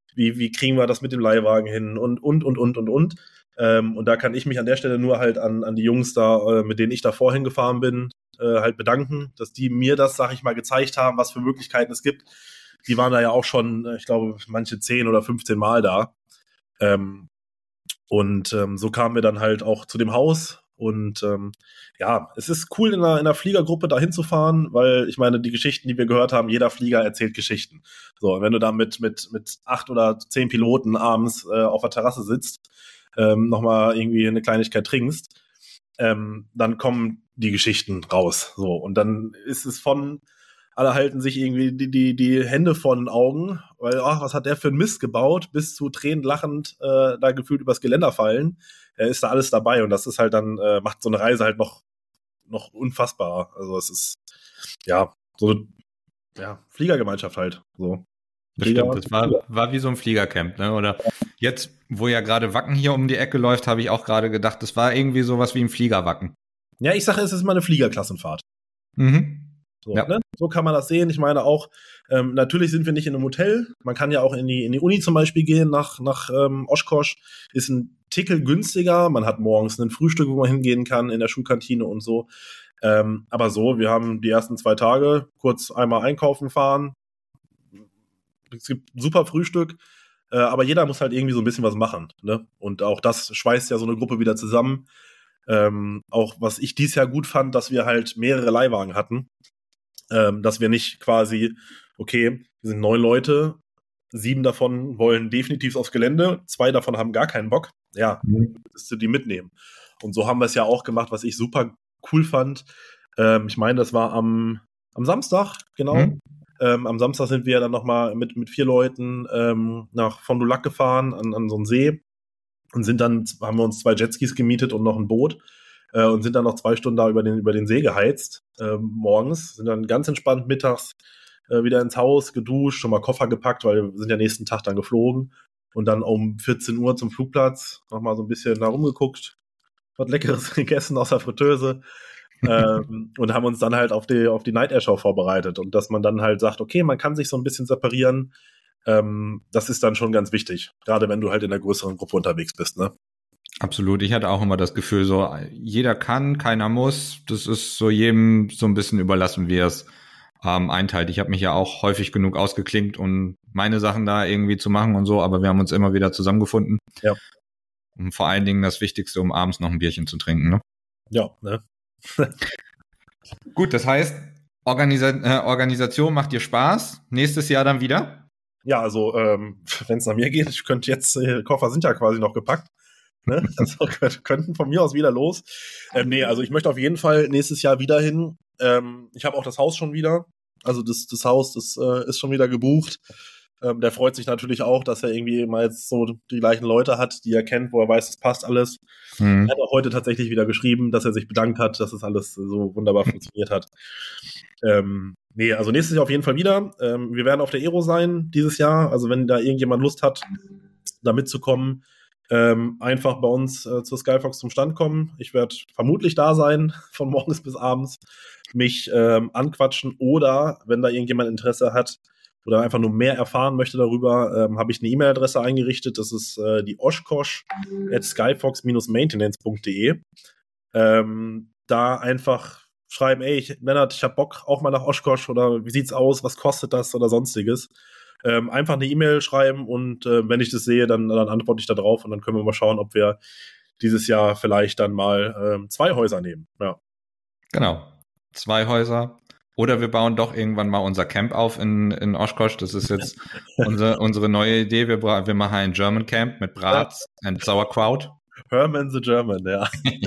wie, wie kriegen wir das mit dem Leihwagen hin und, und, und, und, und, und. Ähm, und da kann ich mich an der Stelle nur halt an, an die Jungs da, äh, mit denen ich da vorhin gefahren bin, äh, halt bedanken, dass die mir das, sag ich mal, gezeigt haben, was für Möglichkeiten es gibt. Die waren da ja auch schon, ich glaube, manche zehn oder fünfzehn Mal da. Ähm, und ähm, so kamen wir dann halt auch zu dem Haus. Und ähm, ja, es ist cool, in einer, in einer Fliegergruppe da hinzufahren, weil ich meine, die Geschichten, die wir gehört haben, jeder Flieger erzählt Geschichten. So, und wenn du da mit, mit, mit acht oder zehn Piloten abends äh, auf der Terrasse sitzt, ähm, nochmal irgendwie eine Kleinigkeit trinkst, ähm, dann kommen die Geschichten raus. So, und dann ist es von, alle halten sich irgendwie die, die, die Hände vor den Augen, weil, ach, was hat der für ein Mist gebaut, bis zu Tränen lachend äh, da gefühlt übers Geländer fallen. Er ist da alles dabei und das ist halt dann, äh, macht so eine Reise halt noch, noch unfassbar. Also es ist, ja, so, ja, Fliegergemeinschaft halt, so. Das stimmt, das war, war wie so ein Fliegercamp, ne? Oder jetzt, wo ja gerade Wacken hier um die Ecke läuft, habe ich auch gerade gedacht, das war irgendwie sowas wie ein Fliegerwacken. Ja, ich sage, es ist mal eine Fliegerklassenfahrt. Mhm. So, ja. ne? So kann man das sehen. Ich meine auch, ähm, natürlich sind wir nicht in einem Hotel. Man kann ja auch in die, in die Uni zum Beispiel gehen, nach, nach ähm, Oshkosh. Ist ein Tickel günstiger. Man hat morgens ein Frühstück, wo man hingehen kann, in der Schulkantine und so. Ähm, aber so, wir haben die ersten zwei Tage kurz einmal einkaufen fahren. Es gibt ein super Frühstück, äh, aber jeder muss halt irgendwie so ein bisschen was machen. Ne? Und auch das schweißt ja so eine Gruppe wieder zusammen. Ähm, auch was ich dieses Jahr gut fand, dass wir halt mehrere Leihwagen hatten. Ähm, dass wir nicht quasi, okay, wir sind neun Leute, sieben davon wollen definitiv aufs Gelände, zwei davon haben gar keinen Bock. Ja, Mhm. müsstest du die mitnehmen. Und so haben wir es ja auch gemacht, was ich super cool fand. Ähm, ich meine, das war am, am Samstag, genau. Mhm. Ähm, am Samstag sind wir dann nochmal mit, mit vier Leuten ähm, nach Fond du Lac gefahren, an, an so einen See. Und sind dann, haben wir uns zwei Jetskis gemietet und noch ein Boot. Äh, und sind dann noch zwei Stunden da über den, über den See geheizt, äh, morgens. Sind dann ganz entspannt mittags äh, wieder ins Haus, geduscht, schon mal Koffer gepackt, weil wir sind ja nächsten Tag dann geflogen. Und dann um vierzehn Uhr zum Flugplatz nochmal so ein bisschen da rumgeguckt, was Leckeres gegessen aus der Fritteuse. ähm, und haben uns dann halt auf die, auf die Night Air Show vorbereitet. Und dass man dann halt sagt, okay, man kann sich so ein bisschen separieren, ähm, das ist dann schon ganz wichtig. Gerade wenn du halt in einer größeren Gruppe unterwegs bist, ne? Absolut. Ich hatte auch immer das Gefühl, so jeder kann, keiner muss. Das ist so jedem so ein bisschen überlassen, wie er es ähm, einteilt. Ich habe mich ja auch häufig genug ausgeklinkt, um meine Sachen da irgendwie zu machen und so, aber wir haben uns immer wieder zusammengefunden. Ja. Und vor allen Dingen das Wichtigste, um abends noch ein Bierchen zu trinken, ne? Ja, ne? Gut, das heißt, Organisa äh, Organisation macht dir Spaß. Nächstes Jahr dann wieder? Ja, also ähm, wenn es nach mir geht, ich könnte jetzt, äh, Koffer sind ja quasi noch gepackt. Ne? Also könnten von mir aus wieder los. Ähm, nee, also ich möchte auf jeden Fall nächstes Jahr wieder hin. Ähm, ich habe auch das Haus schon wieder. Also das, das Haus, das äh, ist schon wieder gebucht. Ähm, der freut sich natürlich auch, dass er irgendwie mal jetzt so die gleichen Leute hat, die er kennt, wo er weiß, es passt alles. Mhm. Er hat auch heute tatsächlich wieder geschrieben, dass er sich bedankt hat, dass es alles so wunderbar funktioniert hat. Ähm, nee, also nächstes Jahr auf jeden Fall wieder. Ähm, wir werden auf der Aero sein dieses Jahr. Also wenn da irgendjemand Lust hat, da mitzukommen, ähm, einfach bei uns äh, zur Skyfox zum Stand kommen. Ich werde vermutlich da sein, von morgens bis abends, mich ähm, anquatschen oder wenn da irgendjemand Interesse hat oder einfach nur mehr erfahren möchte darüber, ähm, habe ich eine E-Mail-Adresse eingerichtet. Das ist äh, die oshkosh at skyfox dash maintenance punkt de. Ähm, da einfach schreiben, ey, ich, Lennart, ich hab Bock auch mal nach Oshkosh oder wie sieht's aus, was kostet das oder sonstiges. Ähm, einfach eine E-Mail schreiben und äh, wenn ich das sehe, dann, dann antworte ich da drauf und dann können wir mal schauen, ob wir dieses Jahr vielleicht dann mal ähm, zwei Häuser nehmen. Ja. Genau. Zwei Häuser. Oder wir bauen doch irgendwann mal unser Camp auf in, in Oshkosh. Das ist jetzt unsere, unsere neue Idee. Wir, wir machen ein German Camp mit Bratz und Sauerkraut. Herman the German, ja.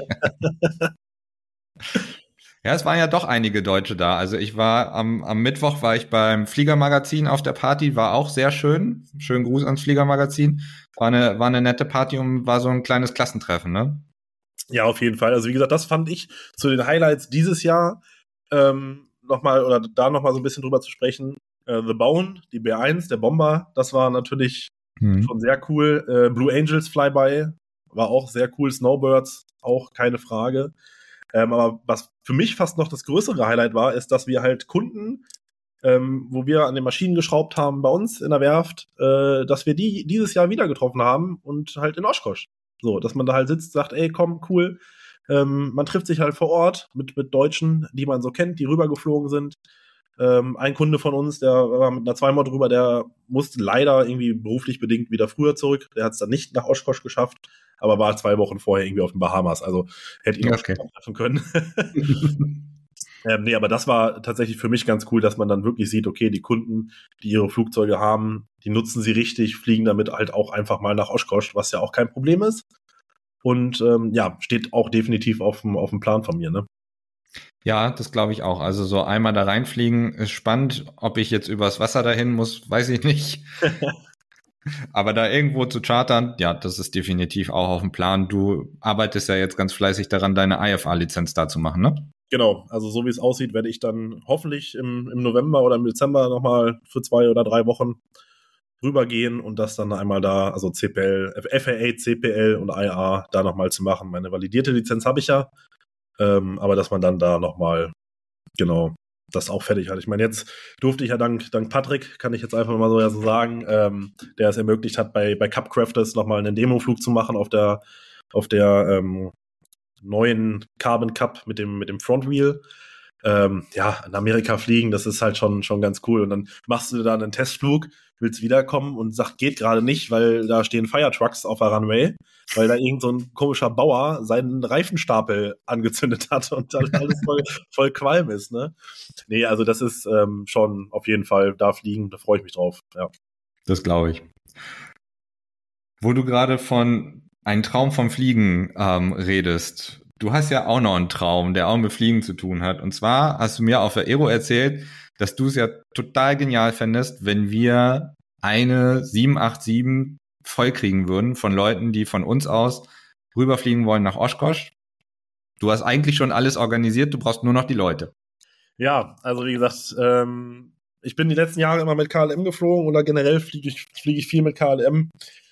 Ja, es waren ja doch einige Deutsche da. Also ich war am, am Mittwoch war ich beim Fliegermagazin auf der Party, war auch sehr schön. Schönen Gruß ans Fliegermagazin. War eine, war eine nette Party und war so ein kleines Klassentreffen, ne? Ja, auf jeden Fall. Also wie gesagt, das fand ich zu den Highlights dieses Jahr ähm, nochmal, oder da nochmal so ein bisschen drüber zu sprechen. Äh, The Bone, die B eins, der Bomber, das war natürlich hm. schon sehr cool. Äh, Blue Angels Flyby war auch sehr cool. Snowbirds, auch keine Frage. Ähm, aber was für mich fast noch das größere Highlight war, ist, dass wir halt Kunden ähm, wo wir an den Maschinen geschraubt haben bei uns in der Werft, äh, dass wir die dieses Jahr wieder getroffen haben und halt in Oshkosh. So, dass man da halt sitzt, sagt, ey, komm, cool. Ähm, man trifft sich halt vor Ort mit, mit Deutschen, die man so kennt, die rübergeflogen sind. Ähm, ein Kunde von uns, der war mit einer Zweimal drüber, der musste leider irgendwie beruflich bedingt wieder früher zurück. Der hat es dann nicht nach Oshkosh geschafft, aber war zwei Wochen vorher irgendwie auf den Bahamas. Also hätte ihn Okay. auch treffen können. ähm, nee, aber das war tatsächlich für mich ganz cool, dass man dann wirklich sieht, okay, die Kunden, die ihre Flugzeuge haben, die nutzen sie richtig, fliegen damit halt auch einfach mal nach Oshkosh, was ja auch kein Problem ist. Und ähm, ja, steht auch definitiv auf dem auf dem Plan von mir, ne? Ja, das glaube ich auch. Also so einmal da reinfliegen ist spannend. Ob ich jetzt übers Wasser dahin muss, weiß ich nicht. Aber da irgendwo zu chartern, ja, das ist definitiv auch auf dem Plan. Du arbeitest ja jetzt ganz fleißig daran, deine I F A-Lizenz da zu machen, ne? Genau, also so wie es aussieht, werde ich dann hoffentlich im, im November oder im Dezember nochmal für zwei oder drei Wochen rübergehen und das dann einmal da, also C P L, F A A, C P L und I A da nochmal zu machen. Meine validierte Lizenz habe ich ja. Ähm, aber dass man dann da nochmal, genau, das auch fertig hat. Ich meine, jetzt durfte ich ja dank, dank Patrick, kann ich jetzt einfach mal so, ja so sagen, ähm, der es ermöglicht hat, bei, bei Cupcrafters nochmal einen Demoflug zu machen auf der, auf der ähm, neuen Carbon Cup mit dem, mit dem Frontwheel. Ähm, ja, in Amerika fliegen, das ist halt schon, schon ganz cool. Und dann machst du da einen Testflug, willst wiederkommen und sagt, geht gerade nicht, weil da stehen Firetrucks auf der Runway, weil da irgend so ein komischer Bauer seinen Reifenstapel angezündet hat und dann alles voll, voll Qualm ist, ne? Nee, also das ist ähm, schon auf jeden Fall da fliegen, da freue ich mich drauf, ja. Das glaube ich. Wo du gerade von einem Traum vom Fliegen ähm, redest, du hast ja auch noch einen Traum, der auch mit Fliegen zu tun hat. Und zwar hast du mir auf der Aero erzählt, dass du es ja total genial fändest, wenn wir eine sieben acht sieben voll kriegen würden von Leuten, die von uns aus rüberfliegen wollen nach Oshkosh. Du hast eigentlich schon alles organisiert, du brauchst nur noch die Leute. Ja, also wie gesagt, ähm, ich bin die letzten Jahre immer mit K L M geflogen oder generell fliege ich, fliege ich viel mit K L M.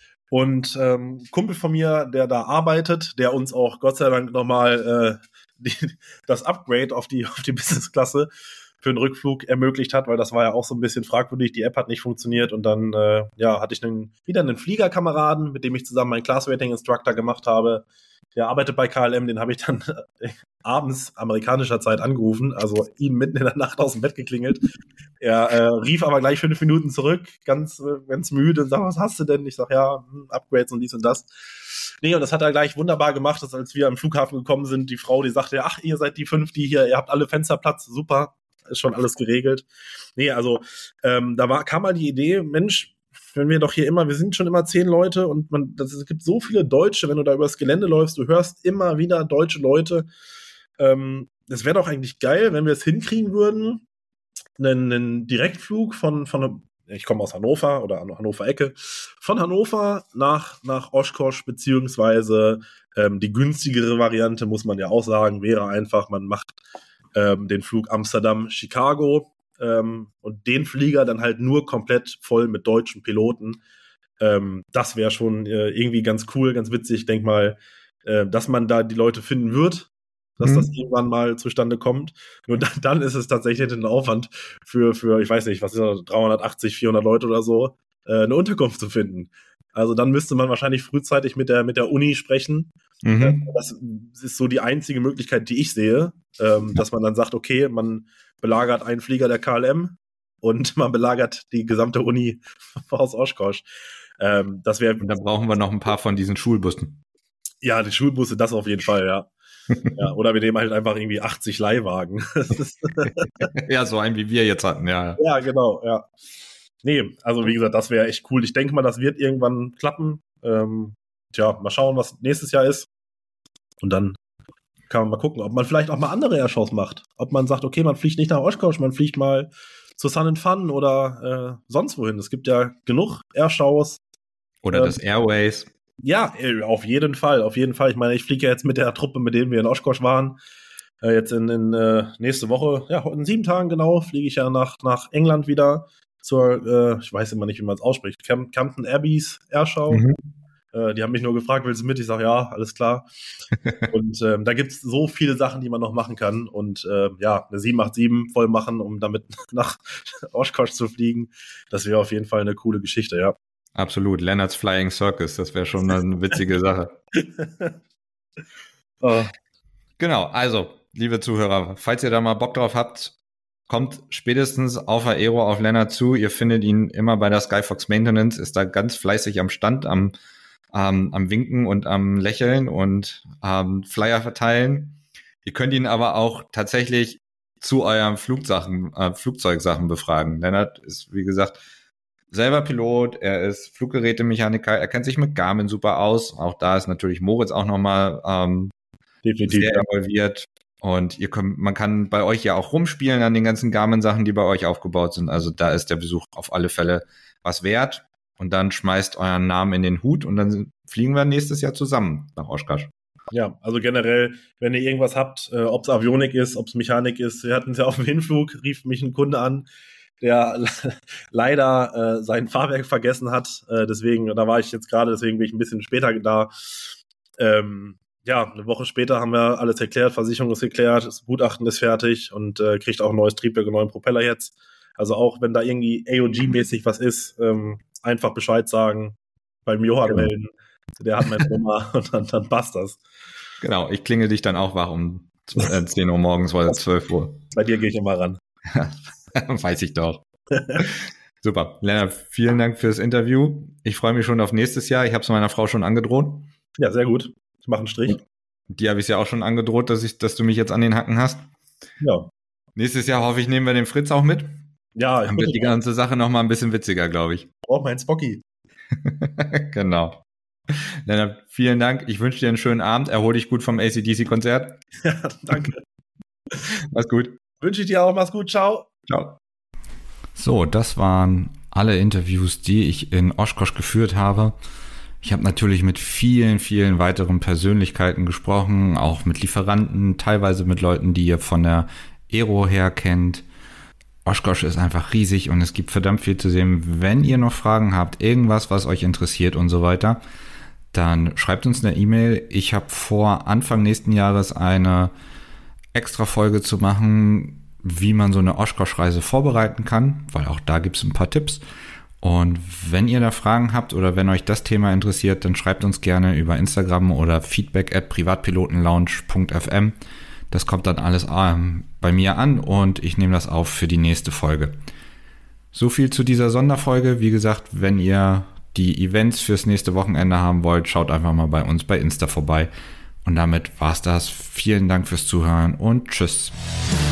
Und ähm, Kumpel von mir, der da arbeitet, der uns auch Gott sei Dank nochmal äh, die, das Upgrade auf die, auf die Business-Klasse für den Rückflug ermöglicht hat, weil das war ja auch so ein bisschen fragwürdig, die App hat nicht funktioniert und dann äh, ja, hatte ich einen, wieder einen Fliegerkameraden, mit dem ich zusammen meinen Class-Rating-Instructor gemacht habe. Der arbeitet bei K L M, den habe ich dann äh, abends amerikanischer Zeit angerufen, also ihm mitten in der Nacht aus dem Bett geklingelt. Er äh, rief aber gleich fünf Minuten zurück, ganz, äh, ganz müde und sagt, was hast du denn? Ich sag, ja, Upgrades und dies und das. Nee, und das hat er gleich wunderbar gemacht, dass als wir am Flughafen gekommen sind, die Frau, die sagte, ach, ihr seid die fünf, die hier, ihr habt alle Fensterplatz, super, ist schon alles geregelt. Nee, also ähm, da war, kam mal die Idee, Mensch, wenn wir doch hier immer, wir sind schon immer zehn Leute und man, das, es gibt so viele Deutsche, wenn du da übers Gelände läufst, du hörst immer wieder deutsche Leute. Ähm, das wäre doch eigentlich geil, wenn wir es hinkriegen würden, einen, einen Direktflug von, von, ich komme aus Hannover oder Hannover-Ecke, von Hannover nach, nach Oshkosh, beziehungsweise ähm, die günstigere Variante, muss man ja auch sagen, wäre einfach, man macht ähm, den Flug Amsterdam-Chicago, Ähm, und den Flieger dann halt nur komplett voll mit deutschen Piloten. Ähm, das wäre schon äh, irgendwie ganz cool, ganz witzig. Ich denke mal, äh, dass man da die Leute finden wird, dass mhm. das irgendwann mal zustande kommt. Nur dann, dann ist es tatsächlich ein Aufwand für, für, ich weiß nicht, was ist das, dreihundertachtzig, vierhundert Leute oder so, äh, eine Unterkunft zu finden. Also dann müsste man wahrscheinlich frühzeitig mit der, mit der Uni sprechen. Mhm. Das ist so die einzige Möglichkeit, die ich sehe, ähm, dass man dann sagt, okay, man belagert einen Flieger der K L M und man belagert die gesamte Uni aus Oshkosh. Ähm, das wäre. Und dann brauchen wir noch ein paar von diesen Schulbussen. Ja, die Schulbusse, das auf jeden Fall, ja. Ja, oder wir nehmen halt einfach irgendwie achtzig Leihwagen. Ja, so einen wie wir jetzt hatten, ja. Ja, genau, ja. Nee, also wie gesagt, das wäre echt cool. Ich denke mal, das wird irgendwann klappen. Ähm, tja, mal schauen, was nächstes Jahr ist. Und dann kann man mal gucken, ob man vielleicht auch mal andere Airshows macht. Ob man sagt, okay, man fliegt nicht nach Oshkosh, man fliegt mal zu Sun and Fun oder äh, sonst wohin. Es gibt ja genug Airshows. Oder ähm, das Airways. Ja, auf jeden Fall, auf jeden Fall. Ich meine, ich fliege ja jetzt mit der Truppe, mit denen wir in Oshkosh waren. Äh, jetzt in, in äh, nächste Woche, ja, in sieben Tagen genau, fliege ich ja nach, nach England wieder zur, äh, ich weiß immer nicht, wie man es ausspricht, Camp- Campton Abbeys Airshow. Mhm. Äh, die haben mich nur gefragt, willst du mit? Ich sage, ja, alles klar. Und ähm, da gibt es so viele Sachen, die man noch machen kann. Und äh, ja, eine sieben acht sieben voll machen, um damit nach Oshkosh zu fliegen. Das wäre auf jeden Fall eine coole Geschichte, ja. Absolut. Leonard's Flying Circus, das wäre schon eine witzige Sache. Oh. Genau, also, liebe Zuhörer, falls ihr da mal Bock drauf habt, kommt spätestens auf Aero auf Lennart zu. Ihr findet ihn immer bei der Skyfox Maintenance, ist da ganz fleißig am Stand, am, ähm, am Winken und am Lächeln und ähm, Flyer verteilen. Ihr könnt ihn aber auch tatsächlich zu euren Flugsachen, äh, Flugzeugsachen befragen. Lennart ist, wie gesagt, selber Pilot, er ist Fluggerätemechaniker, er kennt sich mit Garmin super aus. Auch da ist natürlich Moritz auch nochmal ähm, Definitiv, sehr ja. involviert. Und ihr könnt, man kann bei euch ja auch rumspielen an den ganzen Garmin-Sachen, die bei euch aufgebaut sind. Also da ist der Besuch auf alle Fälle was wert. Und dann schmeißt euren Namen in den Hut und dann fliegen wir nächstes Jahr zusammen nach Oshkosh. Ja, also generell, wenn ihr irgendwas habt, äh, ob es Avionik ist, ob es Mechanik ist, wir hatten es ja auf dem Hinflug, rief mich ein Kunde an, der leider äh, sein Fahrwerk vergessen hat. Äh, deswegen, da war ich jetzt gerade, deswegen bin ich ein bisschen später da. Ähm, ja, eine Woche später haben wir alles erklärt, Versicherung ist geklärt, das Gutachten ist fertig und äh, kriegt auch ein neues Triebwerk, einen neuen Propeller jetzt. Also auch wenn da irgendwie A O G-mäßig was ist, ähm, einfach Bescheid sagen, beim Johann Genau. melden. Der hat meine Nummer und dann, dann passt das. Genau, ich klingel dich dann auch wach um zehn Uhr morgens oder zwölf Uhr. Bei dir gehe ich immer ran. Weiß ich doch. Super. Lennart, vielen Dank fürs Interview. Ich freue mich schon auf nächstes Jahr. Ich habe es meiner Frau schon angedroht. Ja, sehr gut. Ich mache einen Strich. Die habe ich ja auch schon angedroht, dass ich, dass du mich jetzt an den Hacken hast. Ja. Nächstes Jahr hoffe ich, nehmen wir den Fritz auch mit. Ja, Dann wird die ganze Sache noch mal ein bisschen witziger, glaube ich. brauche meinen Spocky. Genau. Lennart, vielen Dank. Ich wünsche dir einen schönen Abend. Erhol dich gut vom A C D C-Konzert. Ja, danke. Mach's gut. Wünsche ich dir auch. Mach's gut. Ciao. Ciao. So, das waren alle Interviews, die ich in Oshkosh geführt habe. Ich habe natürlich mit vielen, vielen weiteren Persönlichkeiten gesprochen, auch mit Lieferanten, teilweise mit Leuten, die ihr von der Aero her kennt. Oshkosh ist einfach riesig und es gibt verdammt viel zu sehen. Wenn ihr noch Fragen habt, irgendwas, was euch interessiert und so weiter, dann schreibt uns eine E-Mail. Ich habe vor, Anfang nächsten Jahres eine extra Folge zu machen, wie man so eine Oshkosh-Reise vorbereiten kann, weil auch da gibt es ein paar Tipps. Und wenn ihr da Fragen habt oder wenn euch das Thema interessiert, dann schreibt uns gerne über Instagram oder feedback at privatpilotenlounge punkt f m. Das kommt dann alles ähm, bei mir an und ich nehme das auf für die nächste Folge. So viel zu dieser Sonderfolge. Wie gesagt, wenn ihr die Events fürs nächste Wochenende haben wollt, schaut einfach mal bei uns bei Insta vorbei. Und damit war's das. Vielen Dank fürs Zuhören und tschüss.